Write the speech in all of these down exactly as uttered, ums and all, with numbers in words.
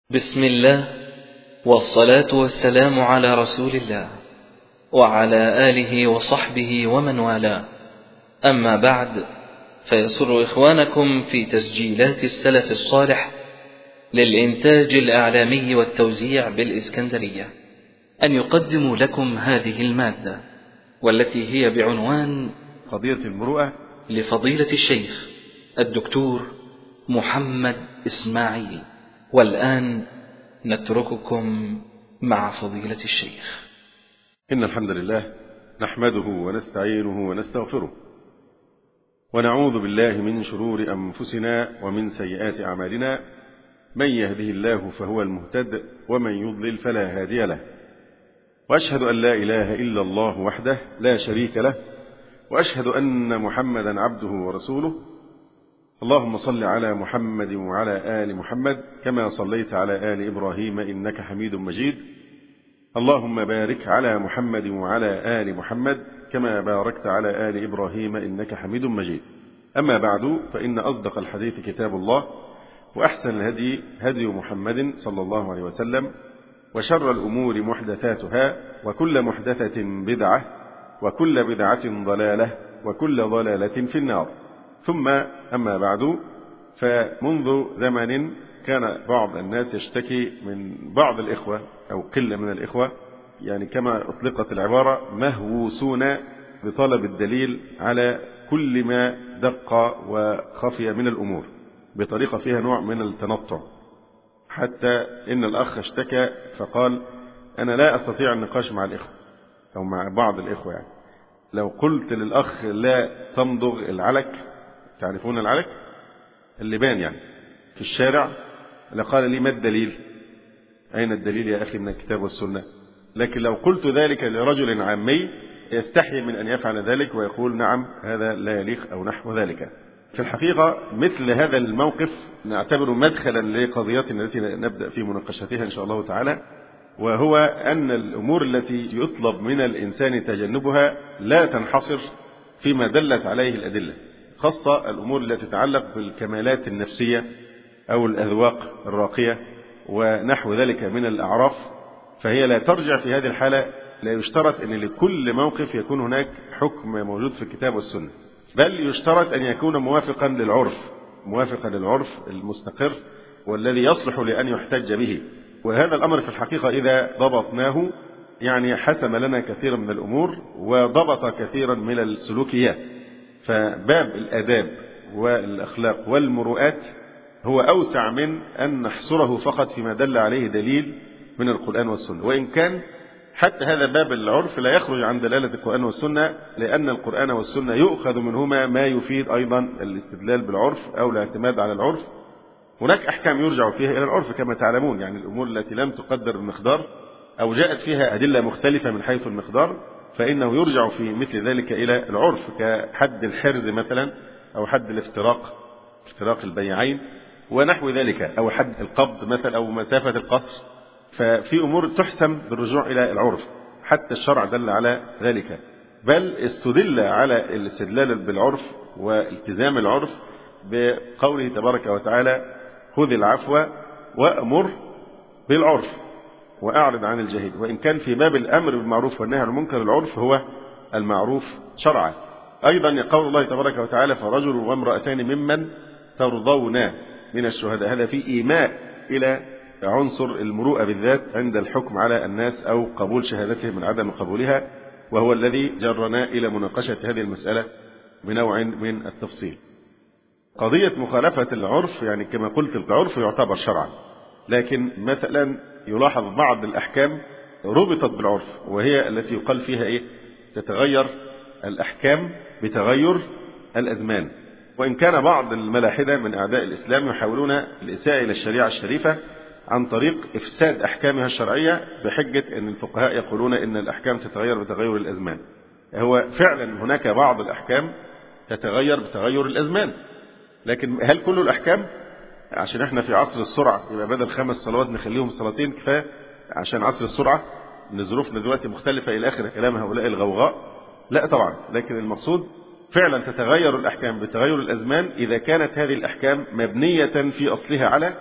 بسم الله والصلاة والسلام على رسول الله وعلى آله وصحبه ومن والاه، أما بعد، فيسر إخوانكم في تسجيلات السلف الصالح للإنتاج الإعلامي والتوزيع بالإسكندرية أن يقدموا لكم هذه المادة، والتي هي بعنوان قضية المروءة لفضيلة الشيخ الدكتور محمد إسماعيل. والآن نترككم مع فضيلة الشيخ. إن الحمد لله نحمده ونستعينه ونستغفره، ونعوذ بالله من شرور أنفسنا ومن سيئات أعمالنا، من يهده الله فهو المهتد ومن يضلل فلا هادي له، وأشهد أن لا إله إلا الله وحده لا شريك له، وأشهد أن محمدا عبده ورسوله. اللهم صل على محمد وعلى آل محمد كما صليت على آل إبراهيم إنك حميد مجيد. اللهم بارك على محمد وعلى آل محمد كما باركت على آل إبراهيم إنك حميد مجيد. أما بعد، فإن أصدق الحديث كتاب الله، وأحسن الهدي هدي محمد صلى الله عليه وسلم، وشر الأمور محدثاتها، وكل محدثة بدعة، وكل بدعة ضلالة، وكل ضلالة في النار. ثم أما بعد، فمنذ زمن كان بعض الناس يشتكي من بعض الإخوة أو قلة من الإخوة، يعني كما أطلقت العبارة، مهووسون بطلب الدليل على كل ما دق وخفي من الأمور بطريقة فيها نوع من التنطع، حتى إن الأخ اشتكى فقال: أنا لا أستطيع النقاش مع الإخوة أو مع بعض الإخوة، يعني لو قلت للأخ لا تمضغ العلك، تعرفون العلك؟ اللبان يعني في الشارع، لقال لي: ما الدليل؟ أين الدليل يا أخي من الكتاب والسنة؟ لكن لو قلت ذلك لرجل عامي يستحي من أن يفعل ذلك ويقول: نعم هذا لا يليق أو نحو ذلك. في الحقيقة مثل هذا الموقف نعتبره مدخلا لقضيتنا التي نبدأ في مناقشتها إن شاء الله تعالى، وهو أن الأمور التي يطلب من الإنسان تجنبها لا تنحصر فيما دلت عليه الأدلة، خاصة الأمور التي تتعلق بالكمالات النفسية أو الأذواق الراقية ونحو ذلك من الأعراف، فهي لا ترجع في هذه الحالة. لا يشترط أن لكل موقف يكون هناك حكم موجود في الكتاب والسنة، بل يشترط أن يكون موافقا للعرف، موافقا للعرف المستقر والذي يصلح لأن يحتج به. وهذا الأمر في الحقيقة إذا ضبطناه يعني حسم لنا كثيرا من الأمور وضبط كثيرا من السلوكيات. فباب الآداب والأخلاق والمروءات هو أوسع من أن نحصره فقط فيما دل عليه دليل من القرآن والسنة، وإن كان حتى هذا باب العرف لا يخرج عن دلالة القرآن والسنة، لأن القرآن والسنة يؤخذ منهما ما يفيد أيضا الاستدلال بالعرف أو الاعتماد على العرف. هناك أحكام يرجع فيها إلى العرف كما تعلمون، يعني الأمور التي لم تقدر المقدار أو جاءت فيها أدلة مختلفة من حيث المقدار، فإنه يرجع في مثل ذلك إلى العرف، كحد الحرز مثلا، أو حد الافتراق، افتراق البيعين ونحو ذلك، أو حد القبض مثلا، أو مسافة القصر. ففي أمور تحسم بالرجوع إلى العرف، حتى الشرع دل على ذلك، بل استدل على الاستدلال بالعرف والتزام العرف بقوله تبارك وتعالى: خذ العفو وأمر بالعرف وأعرض عن الجاهل. وإن كان في باب الأمر بالمعروف والنهي عن المنكر العرف هو المعروف شرعا. أيضا قول الله تبارك وتعالى: فرجل وامرأتان ممن ترضون من الشهداء. هذا في إيماء إلى عنصر المروءة بالذات عند الحكم على الناس أو قبول شهادتهم من عدم قبولها، وهو الذي جرنا إلى مناقشة هذه المسألة بنوع من التفصيل. قضية مخالفة العرف، يعني كما قلت العرف يعتبر شرعا، لكن مثلا يلاحظ بعض الأحكام ربطت بالعرف، وهي التي يقال فيها إيه؟ تتغير الأحكام بتغير الأزمان. وإن كان بعض الملاحدة من أعداء الإسلام يحاولون الإساءة إلى الشريعة الشريفة عن طريق إفساد أحكامها الشرعية بحجة أن الفقهاء يقولون إن الأحكام تتغير بتغير الأزمان. هو فعلا هناك بعض الأحكام تتغير بتغير الأزمان، لكن هل كل الأحكام؟ عشان احنا في عصر السرعة يبقى بدل خمس صلوات نخليهم صلاتين كفاية عشان عصر السرعة، ان ظروفنا دلوقتي مختلفة إلى آخر كلام هؤلاء الغوغاء؟ لا طبعا، لكن المقصود فعلا تتغير الأحكام بتغير الأزمان إذا كانت هذه الأحكام مبنية في أصلها على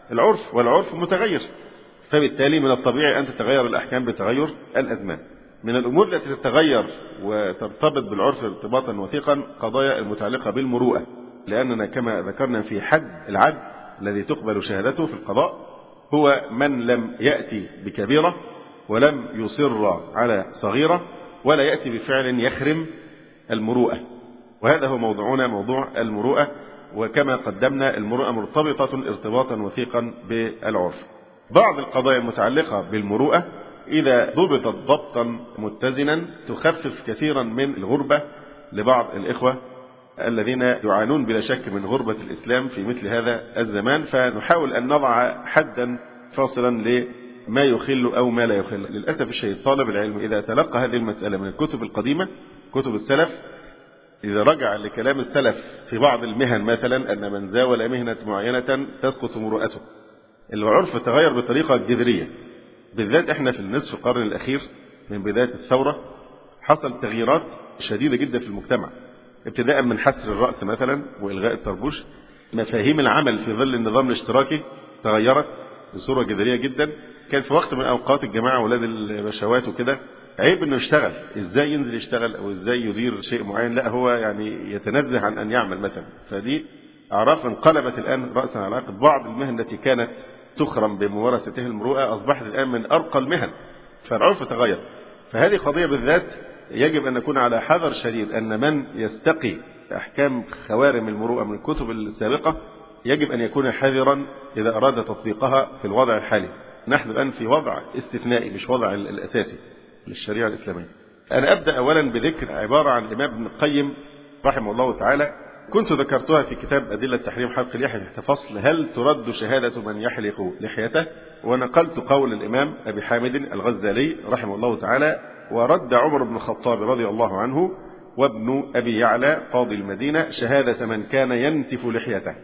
العرف، والعرف متغير، فبالتالي من الطبيعي أن تتغير الأحكام بتغير الأزمان. من الأمور التي تتغير وترتبط بالعرف ارتباطا وثيقا قضايا المتعلقة بالمروءة، لأننا كما ذكرنا في حد العدل الذي تقبل شهادته في القضاء هو من لم يأتي بكبيرة ولم يصر على صغيرة ولا يأتي بفعل يخرم المروءة، وهذا هو موضوعنا، موضوع المروءة. وكما قدمنا المروءة مرتبطة ارتباطا وثيقا بالعرف. بعض القضايا المتعلقة بالمروءة إذا ضبطت ضبطا متزنا تخفف كثيرا من الغربة لبعض الإخوة الذين يعانون بلا شك من غربة الإسلام في مثل هذا الزمان، فنحاول أن نضع حدا فاصلا لما يخل أو ما لا يخل. للأسف الشديد طالب العلم إذا تلقى هذه المسألة من الكتب القديمة كتب السلف، إذا رجع لكلام السلف في بعض المهن مثلا أن من زاول مهنة معينة تسقط مروءته، العرف تغير بطريقة جذرية. بالذات احنا في النصف القرن الأخير من بداية الثورة حصل تغييرات شديدة جدا في المجتمع، ابتداء من حسر الرأس مثلا وإلغاء الطربوش. مفاهيم العمل في ظل النظام الاشتراكي تغيرت بصورة جذرية جدا. كان في وقت من أوقات الجماعة ولاد البشوات وكده عيب انه يشتغل، ازاي ينزل يشتغل او ازاي يدير شيء معين، لا هو يعني يتنزه عن ان يعمل مثلا. فدي اعراف انقلبت الان رأسا على عقب. بعض المهن التي كانت تخرم بممارسته المروءة اصبحت الان من ارقى المهن، فالعرف تغير. فهذه قضية بالذات يجب ان نكون على حذر شديد ان من يستقي احكام خوارم المروءة من الكتب السابقة يجب ان يكون حذرا اذا اراد تطبيقها في الوضع الحالي. نحن الان في وضع استثنائي مش وضع الاساسي للشريعة الإسلامية. أنا أبدأ أولا بذكر عبارة عن الإمام ابن القيم رحمه الله تعالى، كنت ذكرتها في كتاب أدلة تحريم حلق اللحية تحت فصل هل ترد شهادة من يحلق لحيته، ونقلت قول الإمام أبي حامد الغزالي رحمه الله تعالى ورد عمر بن الخطاب رضي الله عنه وابن أبي يعلى قاضي المدينة شهادة من كان ينتف لحيته.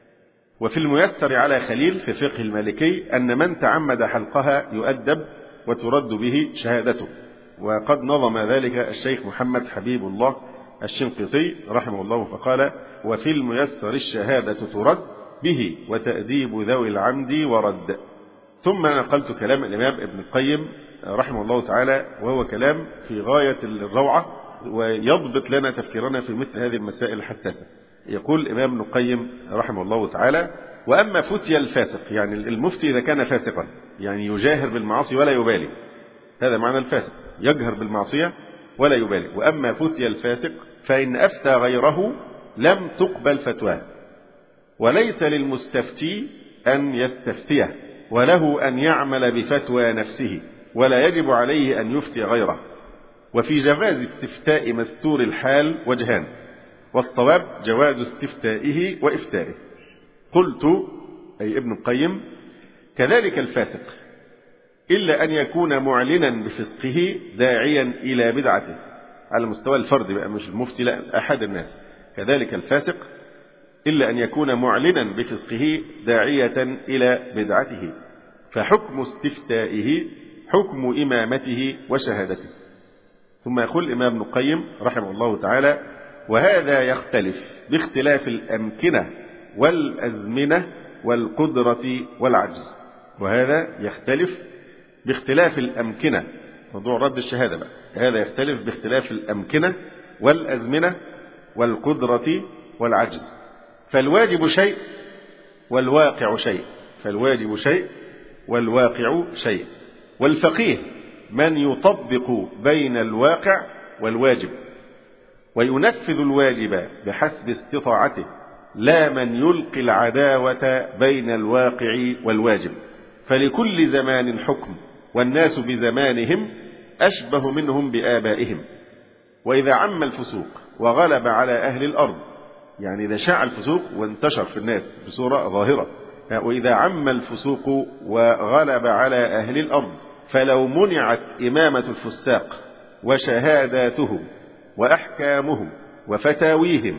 وفي الميسر على خليل في فقه المالكي أن من تعمد حلقها يؤدب وترد به شهادته، وقد نظم ذلك الشيخ محمد حبيب الله الشنقيطي رحمه الله فقال وفي الميسر الشهادة ترد به وتأديب ذوي العمد ورد. ثم نقلت كلام الإمام ابن القيم رحمه الله تعالى وهو كلام في غاية الروعة ويضبط لنا تفكيرنا في مثل هذه المسائل الحساسة. يقول الإمام ابن القيم رحمه الله تعالى وأما فتي الفاسق، يعني المفتي إذا كان فاسقا يعني يجاهر بالمعاصي ولا يبالي، هذا معنى الفاسق، يجهر بالمعصية ولا يبالي. وأما فتي الفاسق فإن أفتى غيره لم تقبل فتواه، وليس للمستفتي أن يستفتيه، وله أن يعمل بفتوى نفسه، ولا يجب عليه أن يفتي غيره. وفي جواز استفتاء مستور الحال وجهان، والصواب جواز استفتائه وإفتائه. قلت أي ابن القيم كذلك الفاسق إلا أن يكون معلنا بفسقه داعيا إلى بدعته، على المستوى الفردي بقى مش المفتي لا أحد الناس. كذلك الفاسق إلا أن يكون معلنا بفسقه داعية إلى بدعته، فحكم استفتائه حكم إمامته وشهادته. ثم يقول الإمام ابن القيم رحمه الله تعالى وهذا يختلف باختلاف الأمكنة والأزمنة والقدرة والعجز. وهذا يختلف باختلاف الأمكنة، موضوع رد الشهادة بقى، هذا يختلف باختلاف الأمكنة والأزمنة والقدرة والعجز. فالواجب شيء والواقع شيء، فالواجب شيء والواقع شيء. والفقيه من يطبق بين الواقع والواجب وينفذ الواجب بحسب استطاعته، لا من يلقي العداوة بين الواقع والواجب. فلكل زمان حكم، والناس بزمانهم أشبه منهم بآبائهم. وإذا عم الفسوق وغلب على أهل الأرض، يعني إذا شاع الفسوق وانتشر في الناس بصورة ظاهرة، وإذا عم الفسوق وغلب على أهل الأرض فلو منعت إمامة الفساق وشهاداتهم وأحكامهم وفتاويهم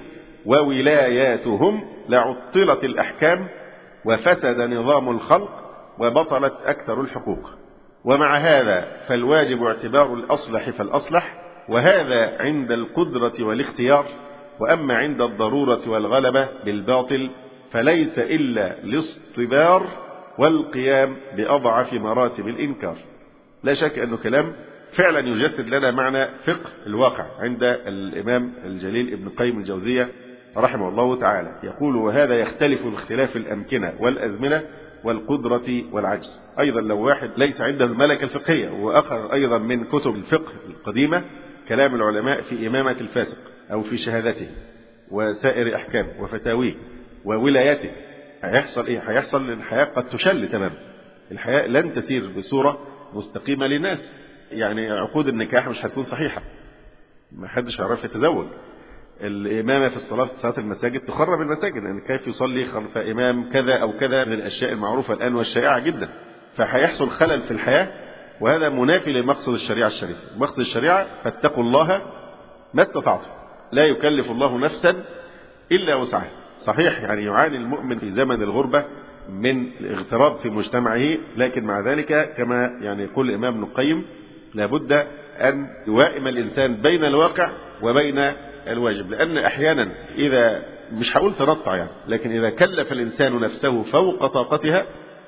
وولاياتهم لعطلت الأحكام وفسد نظام الخلق وبطلت أكثر الحقوق. ومع هذا فالواجب اعتبار الأصلح فالأصلح، وهذا عند القدرة والاختيار. وأما عند الضرورة والغلبة بالباطل فليس إلا الاصطبار والقيام بأضعف مراتب الإنكار. لا شك أنه كلام فعلا يجسد لنا معنى فقه الواقع عند الإمام الجليل ابن قيم الجوزية رحمه الله تعالى. يقول: وهذا يختلف باختلاف الأمكنة والأزمنة والقدرة والعجز. أيضا لو واحد ليس عنده الملكة الفقهية وأخذ أيضا من كتب الفقه القديمة كلام العلماء في إمامة الفاسق أو في شهادته وسائر أحكامه وفتاويه وولايته، هيحصل إيه؟ هيحصل إن الحياة قد تشل تماما. الحياة لن تسير بصورة مستقيمة للناس. يعني عقود النكاح مش هتكون صحيحة، ما حدش هيعرف يتزوج. الإمامة في الصلاة في صلاة المساجد تخرب المساجد، لأن كيف يصلي خلف إمام كذا أو كذا من الأشياء المعروفة الآن والشائعة جدا. فهيحصل خلل في الحياة، وهذا منافي لمقصد الشريعة الشريفة. مقصد الشريعة: فاتقوا الله ما استطعتم، لا يكلف الله نفسا إلا وسعها. صحيح يعني يعاني المؤمن في زمن الغربة من الاغتراب في مجتمعه، لكن مع ذلك كما يعني يقول الإمام ابن القيم: لابد أن يوائم الإنسان بين الواقع وبين الواجب. لأن أحيانا إذا مش هقول تنطع يعني، لكن إذا كلف الإنسان نفسه فوق طاقتها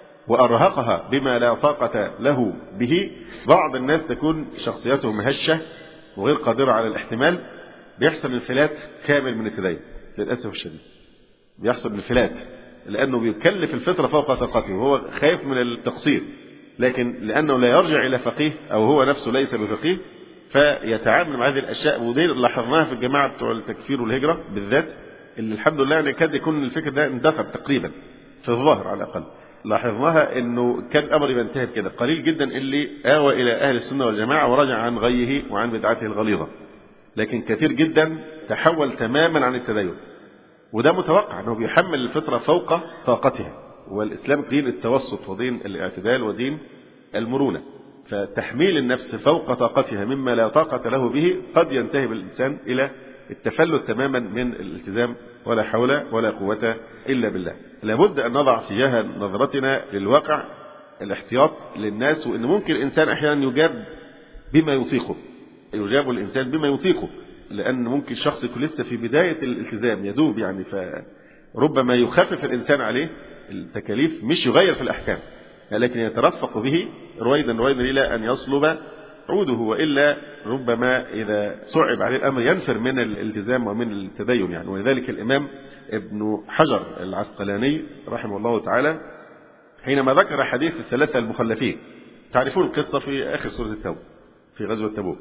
وأرهقها بما لا طاقة له به، بعض الناس تكون شخصيتهم هشة وغير قادرة على الاحتمال، بيحصل انفلات كامل من التدين للأسف الشديد. بيحصل انفلات لأنه بيكلف الفطرة فوق طاقته وهو خايف من التقصير، لكن لأنه لا يرجع إلى فقيه أو هو نفسه ليس بفقيه فيتعامل مع هذه الأشياء. ودي لاحظناها في الجماعة بتوع التكفير والهجرة بالذات، اللي الحمد لله يعني كاد يكون الفكر ده اندثر تقريبا في الظاهر على الأقل. لاحظناها إنه كان الأمر ينتهي كده، قليل جدا اللي آوى إلى أهل السنة والجماعة ورجع عن غيه وعن بدعته الغليظة، لكن كثير جدا تحول تماما عن التدين. وده متوقع، أنه بيحمل الفطرة فوق طاقتها، والإسلام دين التوسط ودين الاعتدال ودين المرونة. فتحميل النفس فوق طاقتها مما لا طاقة له به قد ينتهي بالإنسان إلى التفلت تماما من الالتزام، ولا حول ولا قوة إلا بالله. لابد أن نضع تجاه نظرتنا للواقع الاحتياط للناس، وأن ممكن الإنسان أحيانا يجاب بما يطيقه، يجاب الإنسان بما يطيقه، لأن ممكن الشخص يكون لسه في بداية الالتزام يدوب يعني، فربما يخفف الإنسان عليه التكاليف مش يغير في الأحكام، لكن يترفق به رويدا رويدا إلى أن يصلب عوده، وإلا ربما إذا صعب عليه الأمر ينفر من الالتزام ومن التدين يعني. ولذلك الإمام ابن حجر العسقلاني رحمه الله تعالى حينما ذكر حديث الثلاثة المخلفين، تعرفون القصة في آخر سورة التوبة في غزوة تبوك،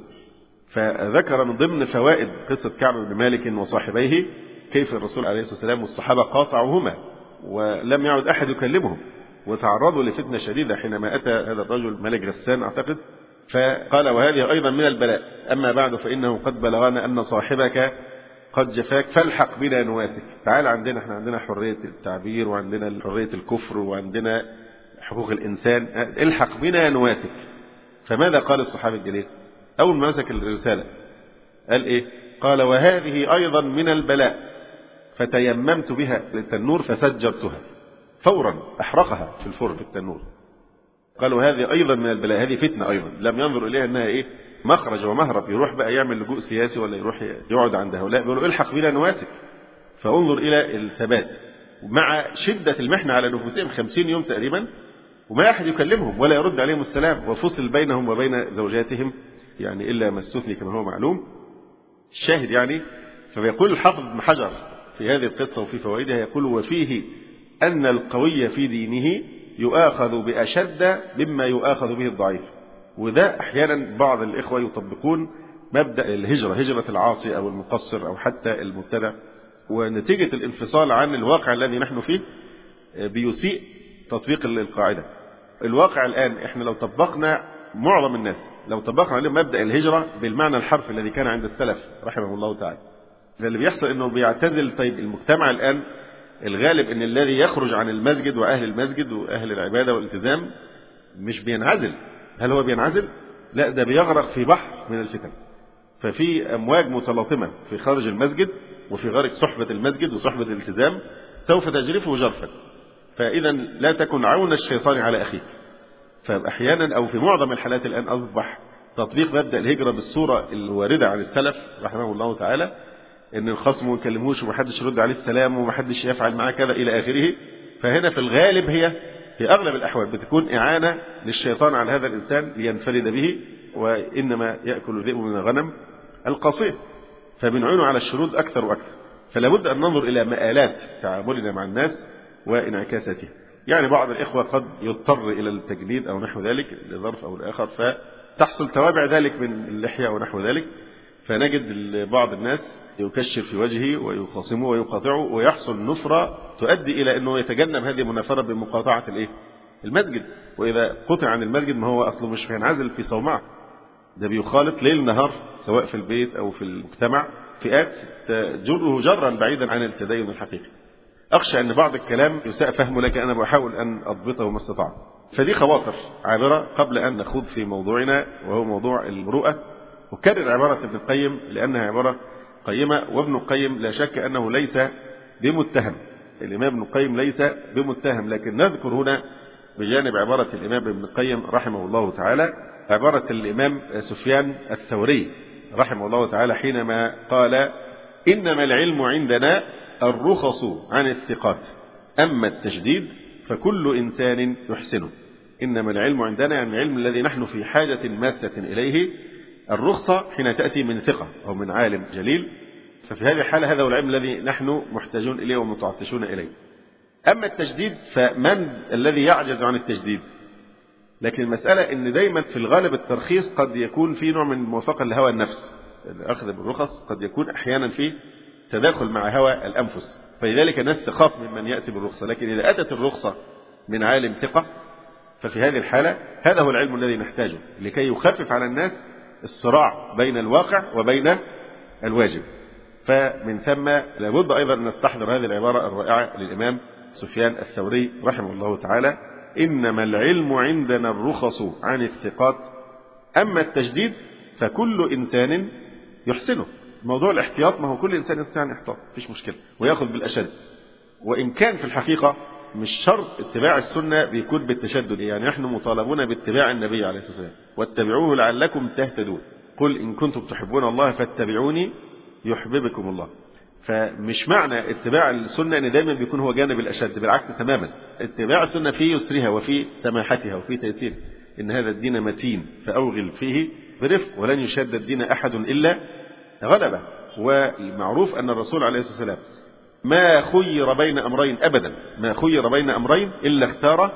فذكر من ضمن فوائد قصة كعب بن مالك وصاحبيه كيف الرسول عليه الصلاة والسلام والصحابة قاطعوهما ولم يعد أحد يكلمهم، وتعرضوا لفتنة شديدة حينما أتى هذا الرجل ملك غسان أعتقد، فقال: وهذه أيضا من البلاء، أما بعد فإنه قد بلغنا أن صاحبك قد جفاك فالحق بنا نواسك. تعال عندنا، احنا عندنا حرية التعبير وعندنا حرية الكفر وعندنا حقوق الإنسان، الحق بنا نواسك. فماذا قال الصحابي الجليل أول ما مسك الرسالة؟ قال إيه؟ قال: وهذه أيضا من البلاء، فتيممت بها للتنور فسجرتها، فورا أحرقها في الفرن في التنور. قال: وهذه أيضا من البلاء، هذه فتنة أيضا، لم ينظر إليها أنها إيه؟ مخرج ومهرب يروح بقى يعمل لجوء سياسي ولا يروح يقعد عند هؤلاء، بيقولوا الحق بنا نواسك. فانظر إلى الثبات مع شدة المحنة على نفوسهم، خمسين يوم تقريبا وما أحد يكلمهم ولا يرد عليهم السلام، وفصل بينهم وبين زوجاتهم يعني إلا ما استثني كما هو معلوم. الشاهد يعني، فبيقول الحافظ ابن حجر في هذه القصة وفي فوائدها، يقول: وفيه أن القوي في دينه يؤاخذ بأشد مما يؤاخذ به الضعيف. وده أحيانا بعض الإخوة يطبقون مبدأ الهجرة، هجرة العاصي أو المقصر أو حتى المبتدع، ونتيجة الانفصال عن الواقع الذي نحن فيه بيسيء تطبيق القاعدة. الواقع الآن إحنا لو طبقنا، معظم الناس لو طبقنا عليهم مبدأ الهجرة بالمعنى الحرفي الذي كان عند السلف رحمه الله تعالى، فاللي بيحصل إنه بيعتزل. طيب المجتمع الآن الغالب إن الذي يخرج عن المسجد وأهل المسجد وأهل العبادة والالتزام مش بينعزل. هل هو بينعزل؟ لا، ده بيغرق في بحر من الفتن. ففي أمواج متلاطمة في خارج المسجد وفي غرق صحبة المسجد وصحبة الالتزام سوف تجرفه جرفا. فإذا لا تكن عون الشيطان على أخيك. فأحيانا أو في معظم الحالات الآن أصبح تطبيق مبدأ الهجرة بالصورة الواردة عن السلف رحمه الله تعالى، إن الخصم ما يكلموش ومحدش يرد عليه السلام ومحدش يفعل معاه كذا إلى آخره. فهنا في الغالب هي في أغلب الأحوال بتكون إعانة للشيطان على هذا الإنسان لينفرد به، وإنما يأكل الذئب من الغنم القصير، فبنعينه على الشرود أكثر وأكثر. فلا بد أن ننظر إلى مآلات تعاملنا مع الناس وانعكاساته. يعني بعض الإخوة قد يضطر إلى التجنيد أو نحو ذلك لظرف أو لآخر، فتحصل توابع ذلك من اللحية ونحو ذلك، فنجد بعض الناس يكشر في وجهه ويخاصمه ويقاطعه، ويحصل نفرة تؤدي إلى أنه يتجنب هذه المنافرة بمقاطعة الإيه؟ المسجد. وإذا قطع عن المسجد ما هو أصله مش هينعزل في صومعة، ده بيخالط ليل نهار سواء في البيت أو في المجتمع فئات تجره جرا بعيدا عن التدين الحقيقي. أخشى أن بعض الكلام يساء فهمه، لكن أنا بحاول أن أضبطه ما استطعت. فدي خواطر عابرة قبل أن نخوض في موضوعنا وهو موضوع المروءة. وكرر عبارة ابن القيم لأنها عبارة قيمة، وابن القيم لا شك أنه ليس بمتهم، الإمام ابن القيم ليس بمتهم، لكن نذكر هنا بجانب عبارة الإمام ابن القيم رحمه الله تعالى عبارة الإمام سفيان الثوري رحمه الله تعالى حينما قال: إنما العلم عندنا الرخص عن الثقات، أما التشديد فكل إنسان يحسنه. إنما العلم عندنا يعني العلم الذي نحن في حاجة ماسة إليه. الرخصة حين تأتي من ثقة أو من عالم جليل، ففي هذه الحالة هذا هو العلم الذي نحن محتاجون إليه ومتعطشون إليه. أما التجديد فمن الذي يعجز عن التجديد؟ لكن المسألة أن دايما في الغالب الترخيص قد يكون في نوع من الموافقة لهوى النفس. الأخذ بالرخص قد يكون أحيانا فيه تداخل مع هوى الأنفس، فلذلك الناس تخاف ممن يأتي بالرخصة. لكن إذا أتت الرخصة من عالم ثقة ففي هذه الحالة هذا هو العلم الذي نحتاجه لكي يخفف على الناس الصراع بين الواقع وبين الواجب. فمن ثم لابد أيضا أن نستحضر هذه العبارة الرائعة للإمام سفيان الثوري رحمه الله تعالى: إنما العلم عندنا الرخص عن الثقات، أما التجديد فكل إنسان يحسنه. موضوع الاحتياط ما هو كل إنسان يستطيع أن يحتاط، مفيش مشكلة، ويأخذ بالأشد. وإن كان في الحقيقة مش شرط اتباع السنة بيكون بالتشدد، يعني نحن مطالبون باتباع النبي عليه الصلاة والسلام: واتبعوه لعلكم تهتدون، قل إن كنتم تحبون الله فاتبعوني يحببكم الله. فمش معنى اتباع السنة أن دائما بيكون هو جانب الأشد، بالعكس تماما. اتباع السنة في يسرها وفي سماحتها وفي تيسير، إن هذا الدين متين فأوغل فيه برفق، ولن يشد الدين أحد إلا غلبه. والمعروف أن الرسول عليه الصلاة والسلام ما خير بين أمرين أبدا، ما خير بين أمرين إلا اختار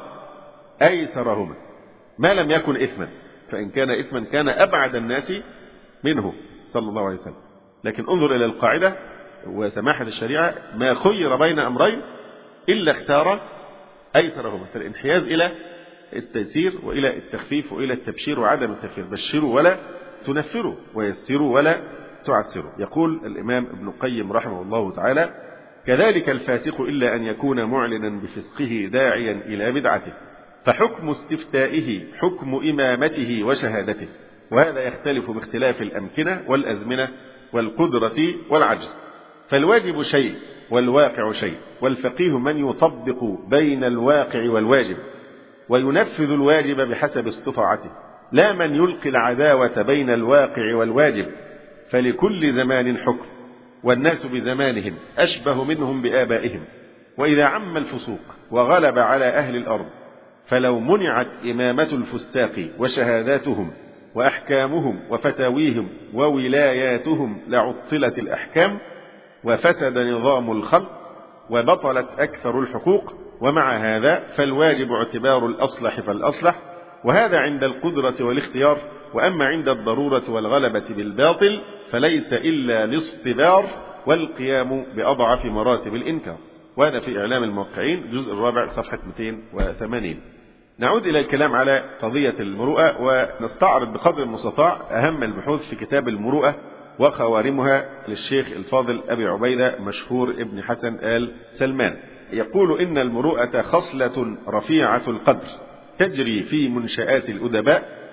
أيسرهما ما لم يكن إثما، فإن كان إثما كان أبعد الناس منه صلى الله عليه وسلم. لكن انظر إلى القاعدة وسماحة الشريعة: ما خير بين أمرين إلا اختار أيسرهما، فالانحياز إلى التيسير وإلى التخفيف وإلى التبشير وعدم التخفيف. بشروا ولا تنفروا ويسروا ولا تعسروا. يقول الإمام ابن القيم رحمه الله تعالى: كذلك الفاسق إلا أن يكون معلنا بفسقه داعيا إلى بدعته، فحكم استفتائه حكم إمامته وشهادته، وهذا يختلف باختلاف الأمكنة والأزمنة والقدرة والعجز. فالواجب شيء والواقع شيء، والفقيه من يطبق بين الواقع والواجب وينفذ الواجب بحسب استطاعته، لا من يلقي العداوة بين الواقع والواجب. فلكل زمان حكم، والناس بزمانهم أشبه منهم بآبائهم. وإذا عم الفسوق وغلب على أهل الأرض، فلو منعت إمامة الفساق وشهاداتهم وأحكامهم وفتاويهم وولاياتهم لعطلت الأحكام، وفسد نظام الخلق، وبطلت أكثر الحقوق. ومع هذا فالواجب اعتبار الأصلح فالأصلح، وهذا عند القدرة والاختيار. وأما عند الضرورة والغلبة بالباطل فليس إلا الاصطبار والقيام بأضعف مراتب الإنكار. وهذا في إعلام الموقعين الجزء الرابع صفحة مئتين وثمانين. نعود إلى الكلام على قضية المروءة، ونستعرض بقدر المستطاع أهم البحوث في كتاب المروءة وخوارمها للشيخ الفاضل أبي عبيدة مشهور ابن حسن آل سلمان. يقول: إن المروءة خصلة رفيعة القدر تجري في منشآت الأدباء،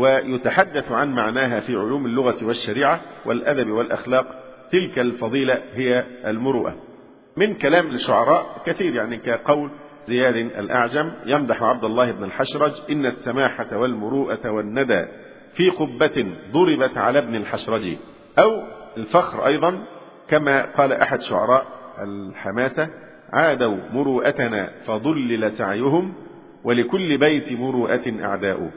ويتحدث عن معناها في علوم اللغة والشريعة والأدب والأخلاق. تلك الفضيلة هي المروءة. من كلام الشعراء كثير، يعني كقول زياد الأعجم يمدح عبد الله بن الحشرج: إن السماحة والمروءة والندى في قبة ضربت على ابن الحشرج. أو الفخر أيضا، كما قال أحد شعراء الحماسة: عادوا مروءتنا فضلل سعيهم، ولكل بيت مروءة أعداء.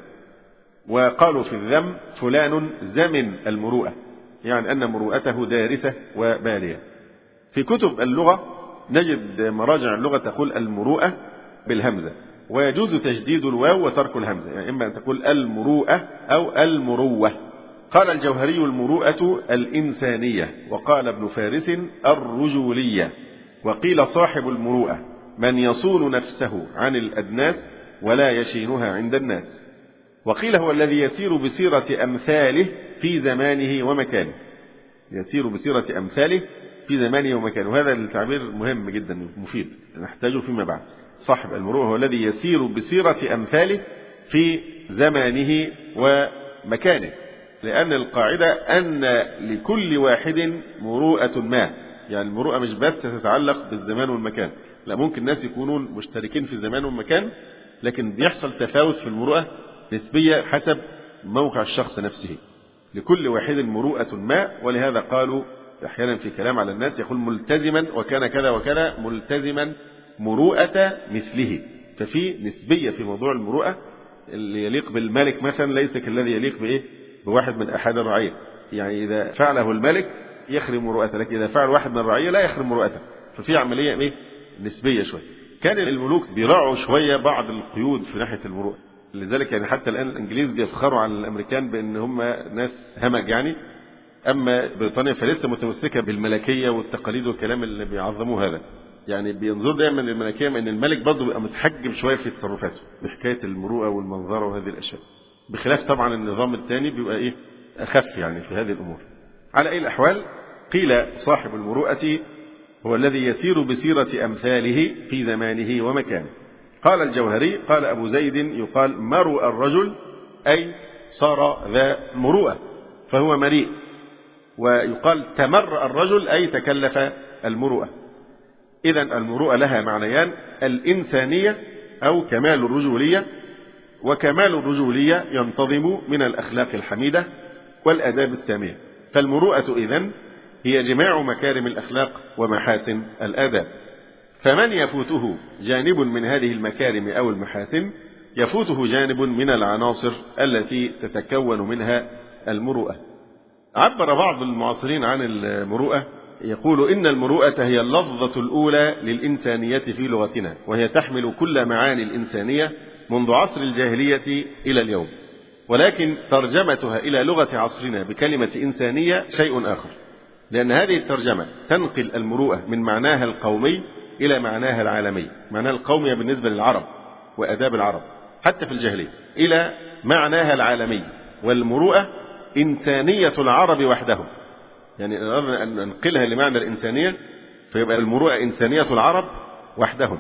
وقالوا في الذم فلان زمن المروءة، يعني أن مروءته دارسة وبالية. في كتب اللغة نجد مراجع اللغة تقول المروءة بالهمزة، ويجوز تجديد الواو وترك الهمزة، يعني إما أن تقول المروءة أو المروة. قال الجوهري المروءة الإنسانية، وقال ابن فارس الرجولية. وقيل صاحب المروءة من يصون نفسه عن الأدناس ولا يشينها عند الناس. وقيل هو الذي يسير بسيرة أمثاله في زمانه ومكانه، يسير بسيرة أمثاله في زمانه ومكانه. وهذا التعبير مهم جدا مفيد نحتاجه فيما بعد. صاحب المروءة هو الذي يسير بسيرة أمثاله في زمانه ومكانه، لأن القاعدة أن لكل واحد مروءة ما، يعني المروءة مش بس تتعلق بالزمان والمكان، لا، ممكن الناس يكونون مشتركين في الزمان والمكان، لكن بيحصل تفاوت في المروءة نسبية حسب موقع الشخص نفسه. لكل واحد مروءة ما، ولهذا قالوا أحيانا في كلام على الناس يقول ملتزما وكان كذا وكذا ملتزما مروءة مثله. ففي نسبية في موضوع المروءة، اللي يليق بالملك مثلا ليس كالذي يليق بإيه بواحد من أحد الرعية. يعني إذا فعله الملك يخرم مروءته، لكن إذا فعل واحد من الرعية لا يخرم مروءته. ففي عملية إيه نسبية شوية. كان الملوك بيراعوا شوية بعض القيود في ناحية المروءة، لذلك يعني حتى الآن الإنجليز بيفخروا على الأمريكان بأن هم ناس همج يعني، أما بريطانيا فلسه متمسكة بالملكية والتقاليد والكلام اللي بيعظموه هذا. يعني بينظر دائما للملكية من الملك برضه بيبقى متحجب شوية في تصرفاته بحكاية المروءة والمنظرة وهذه الأشياء، بخلاف طبعا النظام الثاني بيبقى إيه أخف يعني في هذه الأمور. على أي الأحوال قيل صاحب المروءة هو الذي يسير بسيرة أمثاله في زمانه ومكانه. قال الجوهري قال أبو زيد يقال مروء الرجل أي صار ذا مروءة فهو مريء، ويقال تمرأ الرجل أي تكلف المروءة. إذن المروءة لها معنيان: الإنسانية أو كمال الرجولية، وكمال الرجولية ينتظم من الأخلاق الحميدة والآداب السامية. فالمروءة إذن هي جماع مكارم الأخلاق ومحاسن الآداب. فمن يفوته جانب من هذه المكارم أو المحاسن يفوته جانب من العناصر التي تتكون منها المروءة. عبر بعض المعاصرين عن المروءة يقول إن المروءة هي اللفظة الأولى للإنسانية في لغتنا، وهي تحمل كل معاني الإنسانية منذ عصر الجاهلية إلى اليوم، ولكن ترجمتها إلى لغة عصرنا بكلمة إنسانية شيء آخر، لأن هذه الترجمة تنقل المروءة من معناها القومي إلى معناها العالمي. معناها القومي بالنسبة للعرب وأداب العرب حتى في الجاهلية إلى معناها العالمي، والمروءة إنسانية العرب وحدهم. يعني أردنا أن ننقلها لمعنى الإنسانية فيبقى المروءة إنسانية العرب وحدهم.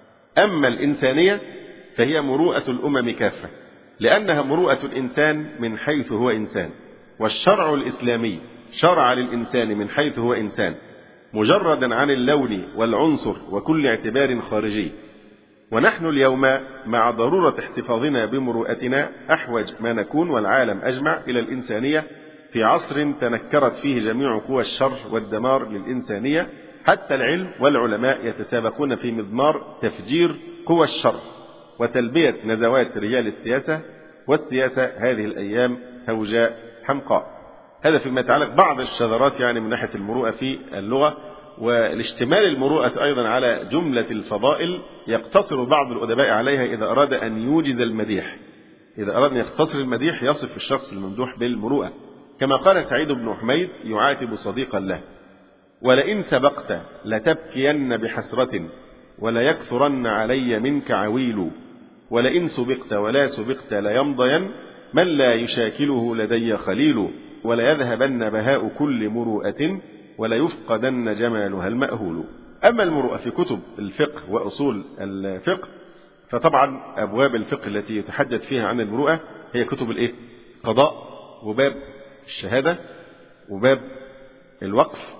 أما الإنسانية فهي مروءة الأمم كافة، لأنها مروءة الإنسان من حيث هو إنسان، والشرع الإسلامي شرع للإنسان من حيث هو إنسان مجردا عن اللون والعنصر وكل اعتبار خارجي. ونحن اليوم مع ضرورة احتفاظنا بمروءتنا أحوج ما نكون والعالم أجمع إلى الإنسانية في عصر تنكرت فيه جميع قوى الشر والدمار للإنسانية، حتى العلم والعلماء يتسابقون في مضمار تفجير قوى الشر وتلبية نزوات رجال السياسة، والسياسة هذه الأيام هوجاء حمقاء. هذا فيما يتعلق بعض الشذرات يعني من ناحية المروءة في اللغة، والاشتمال المروءة أيضا على جملة الفضائل يقتصر بعض الأدباء عليها إذا أراد أن يوجز المديح. إذا أراد أن يختصر المديح يصف الشخص الممدوح بالمروءة، كما قال سعيد بن حميد يعاتب صديقا له: ولئن سبقت لتبكين بحسرة وليكثرن علي منك عويل، ولئن سبقت ولا سبقت ليمضين من لا يشاكله لدي خليل، وليذهبن بهاء كل مروءة وليفقدن جمالها المأهول. أما المروءة في كتب الفقه وأصول الفقه فطبعا أبواب الفقه التي يتحدث فيها عن المروءة هي كتب الإيه؟ قضاء، وباب الشهادة، وباب الوقف،